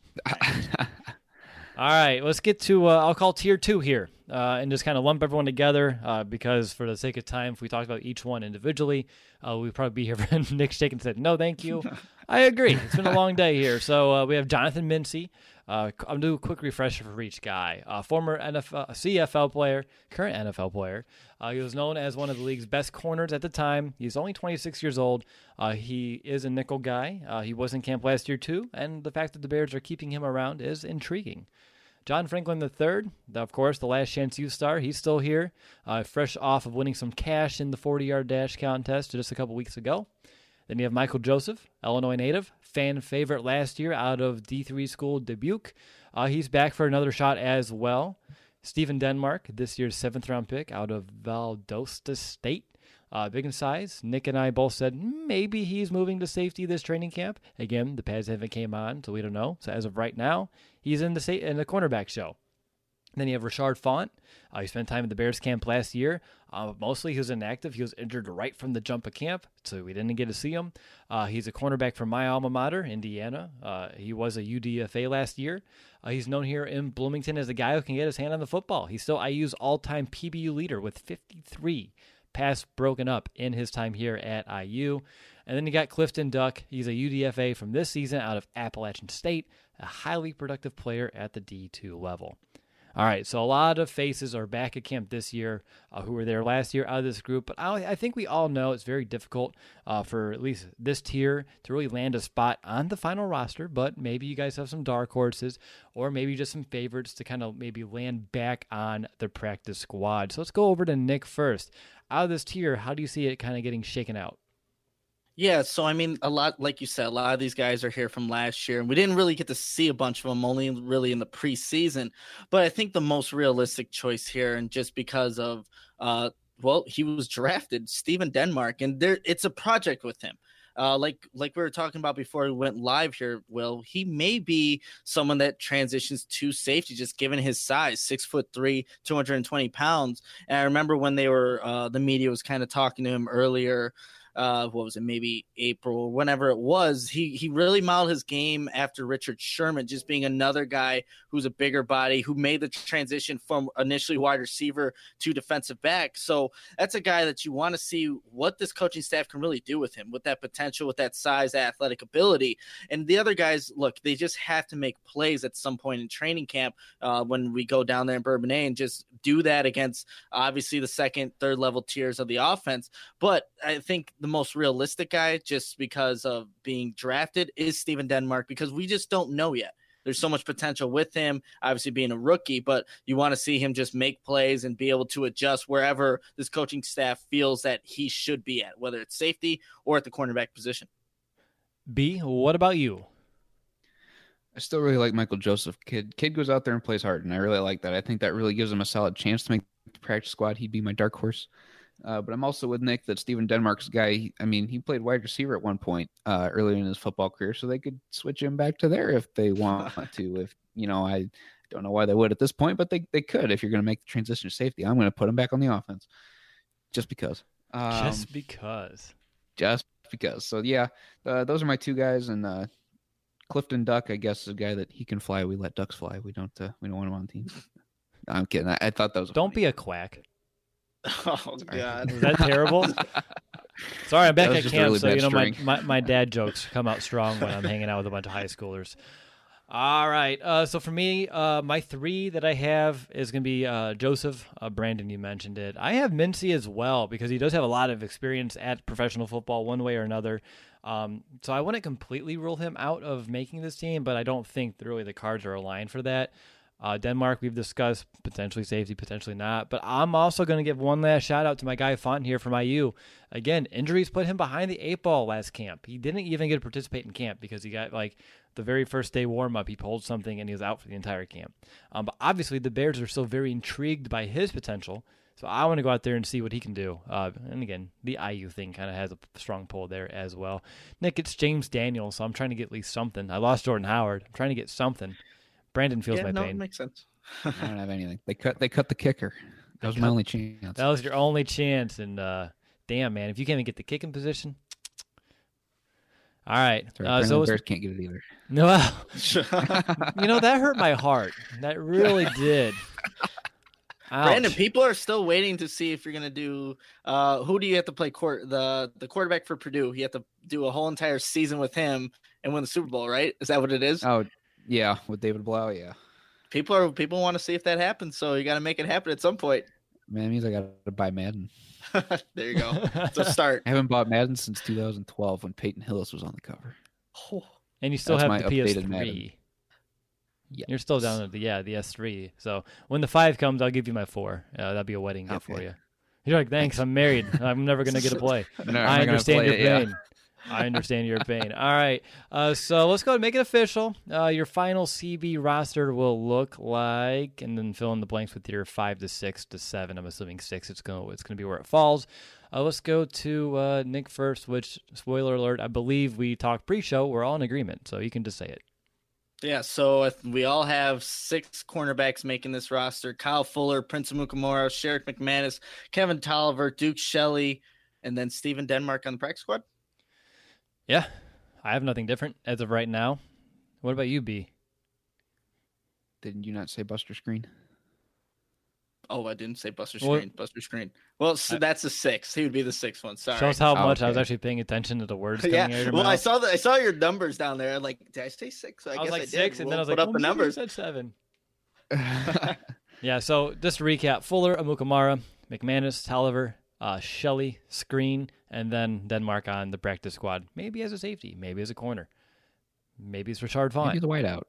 All right, let's get to I'll call tier 2 here and just kind of lump everyone together because for the sake of time, if we talked about each one individually, we'd probably be here for Nick Shaken said, no, thank you. I agree. It's been a long day here. So we have Jonathan Mincy. I'm going to do a quick refresher for each guy. Former CFL player, current NFL player. He was known as one of the league's best corners at the time. He's only 26 years old. He is a nickel guy. He was in camp last year too, and the fact that the Bears are keeping him around is intriguing. John Franklin III, of course, the last chance U star. He's still here, fresh off of winning some cash in the 40-yard dash contest just a couple weeks ago. Then you have Michael Joseph, Illinois native, fan favorite last year out of D3 school Dubuque. He's back for another shot as well. Steven Denmark, this year's 7th-round pick out of Valdosta State. Big in size. Nick and I both said maybe he's moving to safety this training camp. Again, the pads haven't came on, so we don't know. So as of right now, he's in the cornerback show. Then you have Rashard Font. He spent time in the Bears camp last year. Mostly he was inactive. He was injured right from the jump of camp, so we didn't get to see him. He's a cornerback from my alma mater, Indiana. He was a UDFA last year. He's known here in Bloomington as a guy who can get his hand on the football. He's still IU's all-time PBU leader with 53 pass broken up in his time here at IU. And then you got Clifton Duck. He's a UDFA from this season out of Appalachian State, a highly productive player at the D2 level. All right, so a lot of faces are back at camp this year who were there last year out of this group. But I think we all know it's very difficult for at least this tier to really land a spot on the final roster. But maybe you guys have some dark horses or maybe just some favorites to kind of maybe land back on the practice squad. So let's go over to Nick first. Out of this tier, how do you see it kind of getting shaken out? Yeah, so I mean, a lot, like you said, a lot of these guys are here from last year, and we didn't really get to see a bunch of them, only really in the preseason. But I think the most realistic choice here, and just because of, he was drafted, Steven Denmark, and it's a project with him. Like we were talking about before we went live here, Will, he may be someone that transitions to safety, just given his size, 6'3", 220 pounds. And I remember when they were, the media was kind of talking to him earlier. What was it, maybe April, whenever it was, he really modeled his game after Richard Sherman, just being another guy who's a bigger body, who made the transition from initially wide receiver to defensive back. So that's a guy that you want to see what this coaching staff can really do with him, with that potential, with that size, athletic ability. And the other guys, look, they just have to make plays at some point in training camp when we go down there in Bourbonnais and just do that against obviously the second, third level tiers of the offense. But I think the most realistic guy, just because of being drafted, is Steven Denmark, because we just don't know yet. There's so much potential with him, obviously being a rookie, but you want to see him just make plays and be able to adjust wherever this coaching staff feels that he should be at, whether it's safety or at the cornerback position. B, what about you? I still really like Michael Joseph. Kid goes out there and plays hard, and I really like that. I think that really gives him a solid chance to make the practice squad. He'd be my dark horse. But I'm also with Nick that Steven Denmark's guy, he played wide receiver at one point earlier in his football career, so they could switch him back to there if they want to. If, I don't know why they would at this point, but they could. If you're going to make the transition to safety, I'm going to put him back on the offense just because. Just because. So, yeah, those are my two guys. And Clifton Duck, I guess, is a guy that he can fly. We let ducks fly. We don't want him on teams. No, I'm kidding. I thought that was Don't be a quack. Oh, God. Is that terrible? Sorry, I'm back at camp, really so string. my dad jokes come out strong when I'm hanging out with a bunch of high schoolers. All right, so for me, my three that I have is going to be Joseph. Brandon, you mentioned it. I have Mincy as well, because he does have a lot of experience at professional football one way or another. So I wouldn't completely rule him out of making this team, but I don't think really the cards are aligned for that. Denmark, we've discussed, potentially safety, potentially not. But I'm also going to give one last shout out to my guy Font here from IU. Again, injuries put him behind the 8 ball last camp. He didn't even get to participate in camp because he got the very first day warm up. He pulled something and he was out for the entire camp. But obviously the Bears are still very intrigued by his potential. So I want to go out there and see what he can do. And again, the IU thing kind of has a strong pull there as well. Nick, it's James Daniels, so I'm trying to get at least something. I lost Jordan Howard. I'm trying to get something. Brandon feels my pain. It makes sense. I don't have anything. They cut the kicker. That was my only chance. That was your only chance, and damn, man, if you can't even get the kicking position. All right. So Bears can't get it either. No, that hurt my heart. That really did. Ouch. Brandon, people are still waiting to see if you're going to do who do you have to play the quarterback for Purdue? You have to do a whole entire season with him and win the Super Bowl, right? Is that what it is? Oh, yeah, with David Blau, yeah. People want to see if that happens, so you got to make it happen at some point. Man, it means I got to buy Madden. There you go. It's a start. I haven't bought Madden since 2012 when Peyton Hillis was on the cover. Oh. And you still have the PS3. Madden. Yeah. You're still down at the S3. So when the 5 comes, I'll give you my 4. That'll be a wedding gift for you. You're like, thanks, I'm married. I'm never going to get to play. No, I understand your pain. I understand your pain. All right. So let's go ahead and make it official. Your final CB roster will look like, and then fill in the blanks with your 5 to 6 to 7. I'm assuming 6. It's gonna be where it falls. Let's go to Nick first, which, spoiler alert, I believe we talked pre-show. We're all in agreement, so you can just say it. Yeah, so we all have 6 cornerbacks making this roster: Kyle Fuller, Prince Amukamara, Sherrick McManus, Kevin Tolliver, Duke Shelley, and then Steven Denmark on the practice squad. Yeah, I have nothing different as of right now. What about you, B? Didn't you not say Buster Screen? Oh, I didn't say Buster Screen. Buster Screen. Well, so that's a 6. He would be the 6th one. Sorry. Shows how much I was actually paying attention to the words coming out of your mouth. I saw your numbers down there. Like, did I say 6? I was like 6, and then I was like, put up the numbers. Said 7. Yeah. So just to recap: Fuller, Amukamara, McManus, Tolliver, Shelley, Screen, and then Denmark on the practice squad. Maybe as a safety, maybe as a corner, maybe it's Rashard Vaughn. Maybe the whiteout.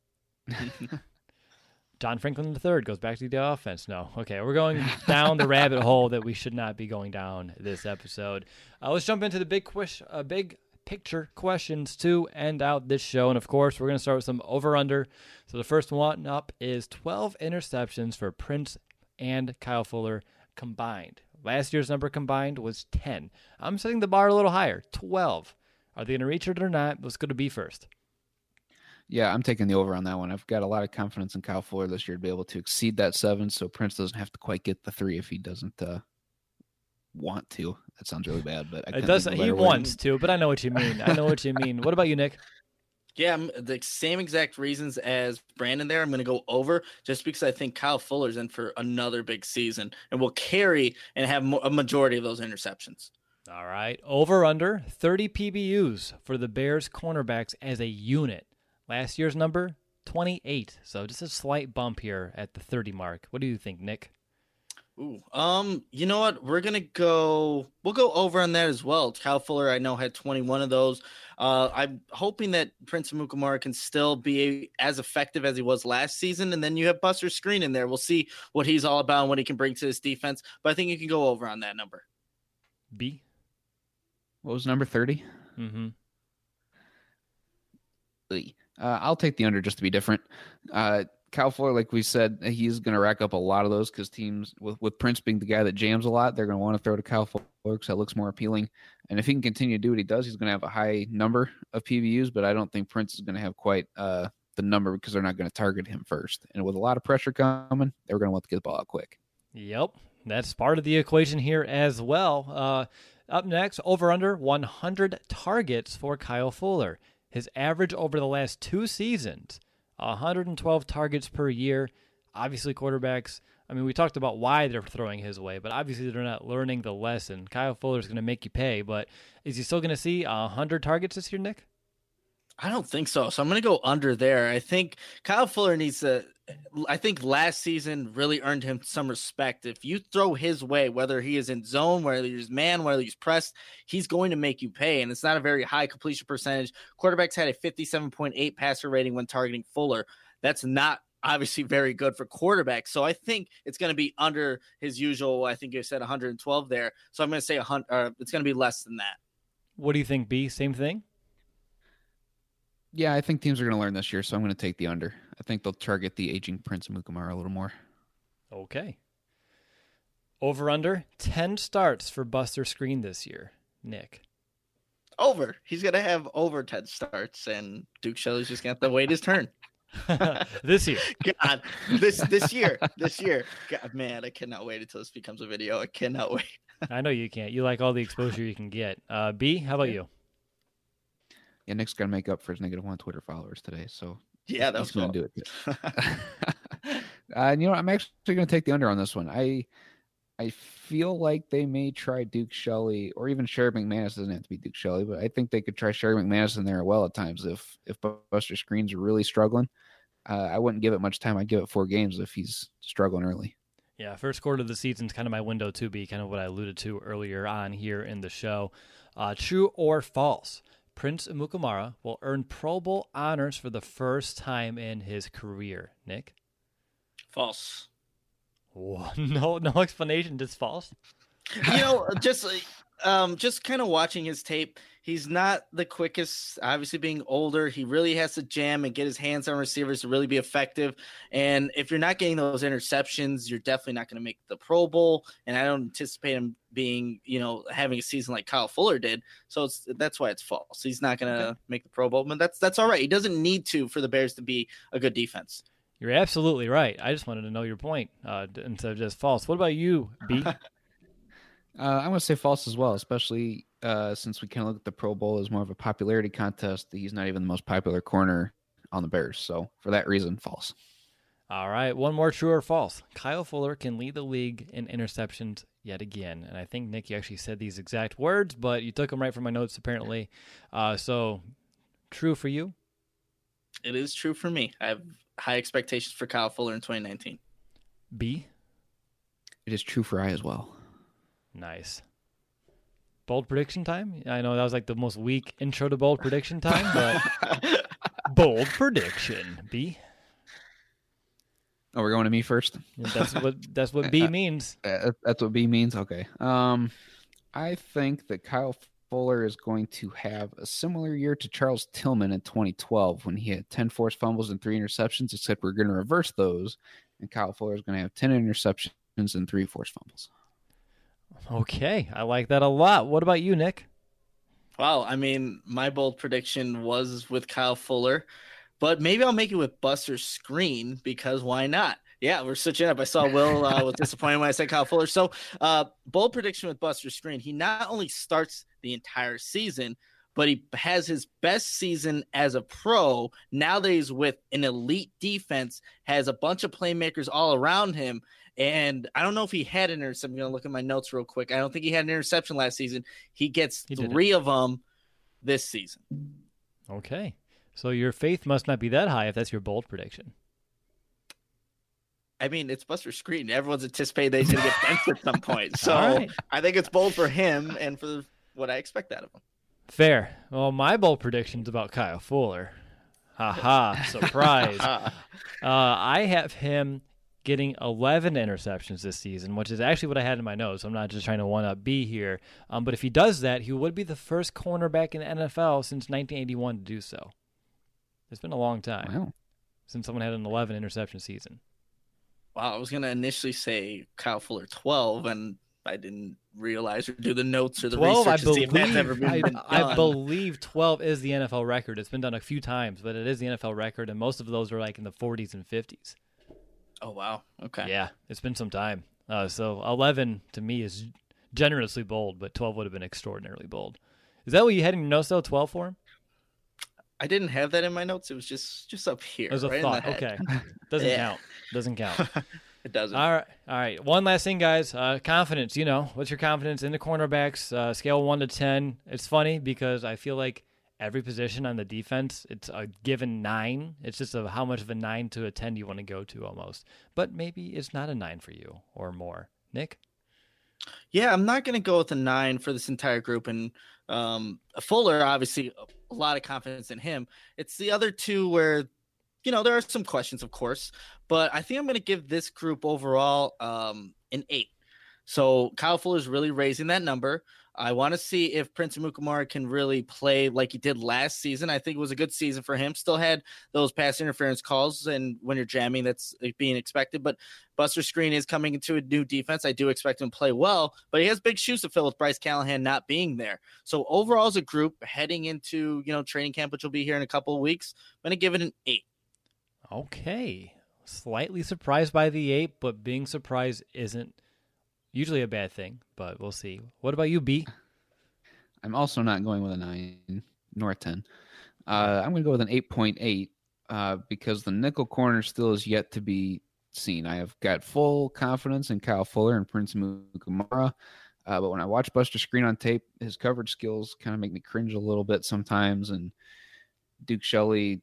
John Franklin III goes back to the offense. No. Okay, we're going down the rabbit hole that we should not be going down this episode. Let's jump into the big picture questions to end out this show. And, of course, we're going to start with some over-under. So the first one up is 12 interceptions for Prince and Kyle Fuller combined. Last year's number combined was 10. I'm setting the bar a little higher, 12. Are they going to reach it or not? Let's go to B first. Yeah, I'm taking the over on that one. I've got a lot of confidence in Kyle Fuller this year to be able to exceed that 7, so Prince doesn't have to quite get the 3 if he doesn't want to. That sounds really bad, but it does. He wants to, but I know what you mean. What about you, Nick? Yeah, the same exact reasons as Brandon there. I'm going to go over just because I think Kyle Fuller's in for another big season and will carry and have a majority of those interceptions. All right. Over under 30 PBUs for the Bears cornerbacks as a unit. Last year's number, 28. So just a slight bump here at the 30 mark. What do you think, Nick? Ooh, you know what? We'll go over on that as well. Kyle Fuller, I know, had 21 of those. I'm hoping that Prince Amukamara can still be as effective as he was last season. And then you have Buster Screen in there. We'll see what he's all about and what he can bring to his defense. But I think you can go over on that number. B? What was number 30? Mm-hmm. I'll take the under just to be different. Kyle Fuller, like we said, he's going to rack up a lot of those because teams, with Prince being the guy that jams a lot, they're going to want to throw to Kyle Fuller because that looks more appealing. And if he can continue to do what he does, he's going to have a high number of PBUs, but I don't think Prince is going to have quite the number because they're not going to target him first. And with a lot of pressure coming, they're going to want to get the ball out quick. Yep, that's part of the equation here as well. Up next, over under 100 targets for Kyle Fuller. His average over the last 2 seasons, 112 targets per year. Obviously, quarterbacks, I mean, we talked about why they're throwing his way, but obviously they're not learning the lesson. Kyle Fuller's going to make you pay, but is he still going to see 100 targets this year, Nick? I don't think so. So I'm going to go under there. I think Kyle Fuller needs to – I think last season really earned him some respect. If you throw his way, whether he is in zone, whether he's man, whether he's pressed, he's going to make you pay. And it's not a very high completion percentage. Quarterbacks had a 57.8 passer rating when targeting Fuller. That's not obviously very good for quarterbacks. So I think it's going to be under his usual, I think you said 112 there. So I'm going to say it's going to be less than that. What do you think, B? Same thing? Yeah, I think teams are going to learn this year, so I'm going to take the under. I think they'll target the aging Prince Amukamara a little more. Okay. Over under 10 starts for Buster Screen this year, Nick. Over. He's going to have over 10 starts, and Duke Shelley's just going to have to wait his turn. This year. God, this year. God, man, I cannot wait until this becomes a video. I cannot wait. I know you can't. You like all the exposure you can get. B, how about you? Yeah, Nick's got to make up for his -1 Twitter followers today, so yeah, that's going to do it. And I'm actually going to take the under on this one. I feel like they may try Duke Shelley, or even Sherrick McManus. Doesn't have to be Duke Shelley, but I think they could try Sherrick McManus in there as well at times. If Buster Screen's really struggling, I wouldn't give it much time. I'd give it 4 games if he's struggling early. Yeah, first quarter of the season is kind of my window to be kind of what I alluded to earlier on here in the show. True or false? Prince Amukamara will earn Pro Bowl honors for the first time in his career. Nick? False. Whoa, no explanation, just false? Just kind of watching his tape, He's not the quickest, obviously being older. He really has to jam and get his hands on receivers to really be effective. And if you're not getting those interceptions, you're definitely not going to make the Pro Bowl. And I don't anticipate him being, having a season like Kyle Fuller did. So that's why it's false. He's not going to make the Pro Bowl, but that's all right. He doesn't need to for the Bears to be a good defense. You're absolutely right. I just wanted to know your point instead of just false. What about you, B? I'm going to say false as well, especially since we kind of look at the Pro Bowl as more of a popularity contest. He's not even the most popular corner on the Bears. So for that reason, false. All right, one more true or false. Kyle Fuller can lead the league in interceptions yet again. And I think, Nick, you actually said these exact words, but you took them right from my notes apparently. So true for you? It is true for me. I have high expectations for Kyle Fuller in 2019. B? It is true for I as well. Nice. Bold prediction time? I know that was like the most weak intro to bold prediction time, but bold prediction. B? Oh, we're going to me first? That's what B means. That's what B means? Okay. I think that Kyle Fuller is going to have a similar year to Charles Tillman in 2012 when he had 10 forced fumbles and 3 interceptions, except we're going to reverse those, and Kyle Fuller is going to have 10 interceptions and 3 forced fumbles. Okay, I like that a lot. What about you, Nick? Wow, I mean, my bold prediction was with Kyle Fuller, but maybe I'll make it with Buster Skrine because why not? Yeah, we're switching up. I saw Will was disappointed when I said Kyle Fuller. So, bold prediction with Buster Skrine. He not only starts the entire season, but he has his best season as a pro now that he's with an elite defense, has a bunch of playmakers all around him. And I don't know if he had an interception. I'm going to look at my notes real quick. I don't think he had an interception last season. He gets 3 of them this season. Okay. So your faith must not be that high if that's your bold prediction. I mean, it's Buster Skrine. Everyone's anticipating that he's going to get benched at some point. So right. I think it's bold for him and for what I expect out of him. Fair. Well, my bold prediction's about Kyle Fuller. Ha surprise. I have him getting 11 interceptions this season, which is actually what I had in my notes. I'm not just trying to one-up B here. But if he does that, he would be the first cornerback in the NFL since 1981 to do so. It's been a long time since someone had an 11 interception season. Wow, I was going to initially say Kyle Fuller 12, and I didn't realize or do the notes or the 12, research to see if that's ever been done. I believe 12 is the NFL record. It's been done a few times, but it is the NFL record, and most of those are like in the 40s and 50s. Oh, wow. Okay. Yeah, it's been some time. So 11 to me is generously bold, but 12 would have been extraordinarily bold. Is that what you had in your notes, though, 12 for him? I didn't have that in my notes. It was just up here. It was a right thought. In the head. Okay. Doesn't count. It doesn't. All right. One last thing, guys. Confidence. What's your confidence in the cornerbacks? Scale 1 to 10. It's funny because I feel like every position on the defense, it's a given 9. It's just how much of a 9 to a 10 do you want to go to almost. But maybe it's not a 9 for you or more. Nick? Yeah, I'm not going to go with a 9 for this entire group. And Fuller, obviously, a lot of confidence in him. It's the other two where, there are some questions, of course. But I think I'm going to give this group overall an 8. So Kyle Fuller is really raising that number. I want to see if Prince Amukamara can really play like he did last season. I think it was a good season for him. Still had those pass interference calls, and when you're jamming, that's being expected. But Buster Skrine is coming into a new defense. I do expect him to play well, but he has big shoes to fill with Bryce Callahan not being there. So overall, as a group, heading into training camp, which will be here in a couple of weeks, I'm going to give it an 8. Okay. Slightly surprised by the 8, but being surprised isn't usually a bad thing, but we'll see. What about you, B? I'm also not going with a 9 nor a 10. I'm going to go with an 8.8 because the nickel corner still is yet to be seen. I have got full confidence in Kyle Fuller and Prince Amukamara, but when I watch Buster Skrine on tape, his coverage skills kind of make me cringe a little bit sometimes, and Duke Shelley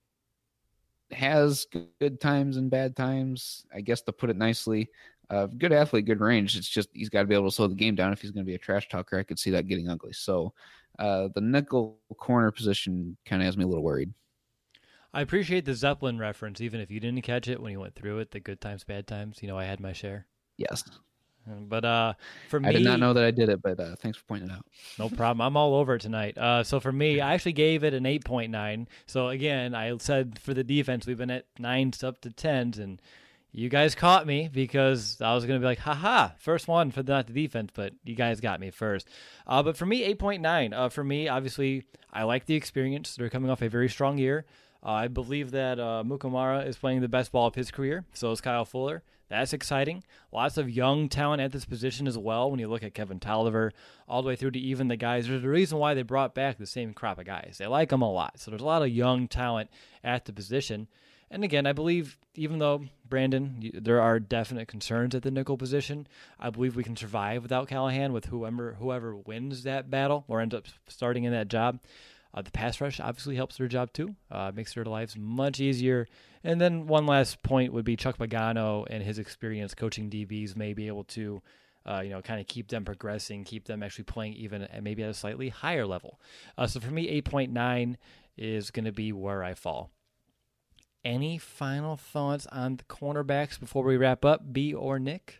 has good times and bad times, I guess, to put it nicely. Good athlete, good range. It's just he's got to be able to slow the game down if he's going to be a trash talker. I could see that getting ugly. So the nickel corner position kind of has me a little worried. I appreciate the Zeppelin reference, even if you didn't catch it when you went through it, the good times, bad times. I had my share. Yes. But for me, I did not know that I did it, but thanks for pointing it out. no problem. I'm all over it tonight. So for me, I actually gave it an 8.9. So again, I said for the defense, we've been at 9s up to 10s, and you guys caught me because I was going to be like, haha, first one for not the defense, but you guys got me first. But for me, 8.9. For me, obviously, I like the experience. They're coming off a very strong year. I believe that Mukamara is playing the best ball of his career. So is Kyle Fuller. That's exciting. Lots of young talent at this position as well. When you look at Kevin Tolliver, all the way through to even the guys, there's a reason why they brought back the same crop of guys. They like them a lot. So there's a lot of young talent at the position. And again, I believe even though, Brandon, there are definite concerns at the nickel position, I believe we can survive without Callahan with whoever wins that battle or ends up starting in that job. The pass rush obviously helps their job too, makes their lives much easier. And then one last point would be Chuck Pagano and his experience coaching DBs may be able to kind of keep them progressing, keep them actually playing even at maybe at a slightly higher level. So for me, 8.9 is going to be where I fall. Any final thoughts on the cornerbacks before we wrap up, B or Nick?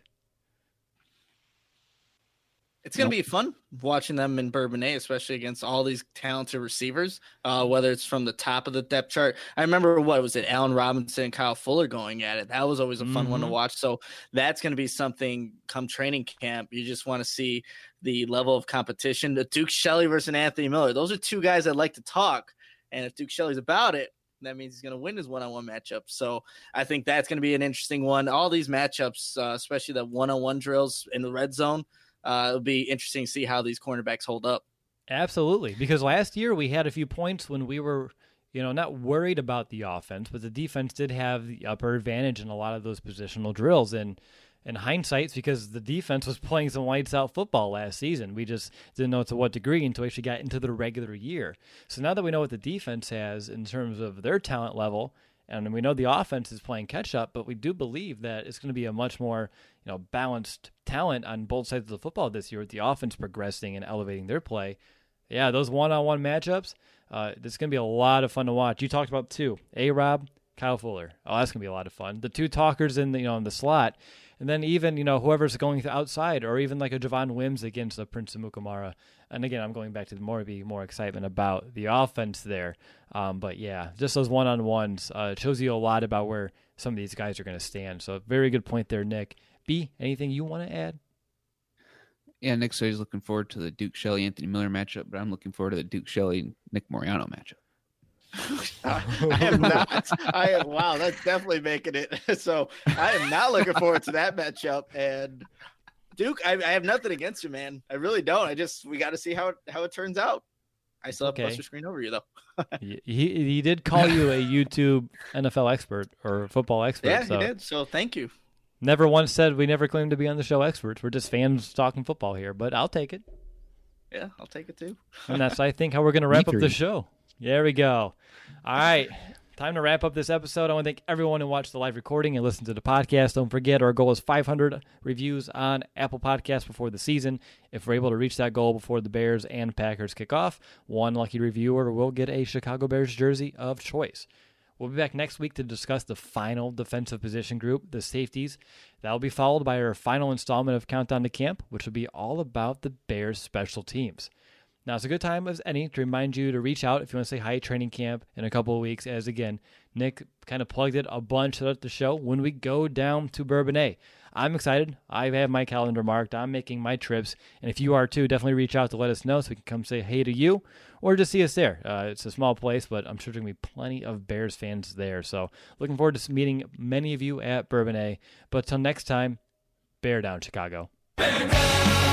It's going to be fun watching them in Bourbonnais, especially against all these talented receivers, whether it's from the top of the depth chart. I remember, Allen Robinson and Kyle Fuller going at it. That was always a fun one to watch. So that's going to be something come training camp. You just want to see the level of competition. The Duke Shelley versus Anthony Miller. Those are two guys that like to talk. And if Duke Shelley's about it, that means he's going to win his one-on-one matchup. So I think that's going to be an interesting one. All these matchups, especially the one-on-one drills in the red zone, it'll be interesting to see how these cornerbacks hold up. Absolutely, because last year we had a few points when we were, not worried about the offense, but the defense did have the upper advantage in a lot of those positional drills. And in hindsight, it's because the defense was playing some lights-out football last season. We just didn't know to what degree until we actually got into the regular year. So now that we know what the defense has in terms of their talent level, and we know the offense is playing catch-up, but we do believe that it's going to be a much more balanced talent on both sides of the football this year with the offense progressing and elevating their play. Yeah, those one-on-one matchups, this is going to be a lot of fun to watch. You talked about two, A-Rob, Kyle Fuller. Oh, that's going to be a lot of fun. The two talkers in the slot. And then even, whoever's going to outside, or even like a Javon Wims against the Prince of Mukamara. And again, I'm going back to more excitement about the offense there. But yeah, just those one-on-ones shows you a lot about where some of these guys are going to stand. So very good point there, Nick. B, anything you want to add? Yeah, Nick said he's looking forward to the Duke Shelley-Anthony Miller matchup, but I'm looking forward to the Duke Shelley-Nick Moriano matchup. I am not. Wow, that's definitely making it. So I am not looking forward to that matchup. And Duke, I have nothing against you, man. I really don't. We got to see how it turns out. I still have Buster Screen over you though. he did call you a YouTube NFL expert or football expert. Yeah, he did. So thank you. Never once said we never claimed to be on the show experts. We're just fans talking football here, but I'll take it. Yeah, I'll take it too. And that's, I think, how we're going to wrap up the show. There we go. All right. Time to wrap up this episode. I want to thank everyone who watched the live recording and listened to the podcast. Don't forget, our goal is 500 reviews on Apple Podcasts before the season. If we're able to reach that goal before the Bears and Packers kick off, one lucky reviewer will get a Chicago Bears jersey of choice. We'll be back next week to discuss the final defensive position group, the safeties. That will be followed by our final installment of Countdown to Camp, which will be all about the Bears' special teams. Now, it's a good time as any to remind you to reach out if you want to say hi at training camp in a couple of weeks, as, again, Nick kind of plugged it a bunch throughout the show when we go down to Bourbonnais. I'm excited. I have my calendar marked. I'm making my trips. And if you are too, definitely reach out to let us know so we can come say hey to you or just see us there. It's a small place, but I'm sure there's going to be plenty of Bears fans there. So looking forward to meeting many of you at Bourbonnais. But till next time, bear down, Chicago. Bear down!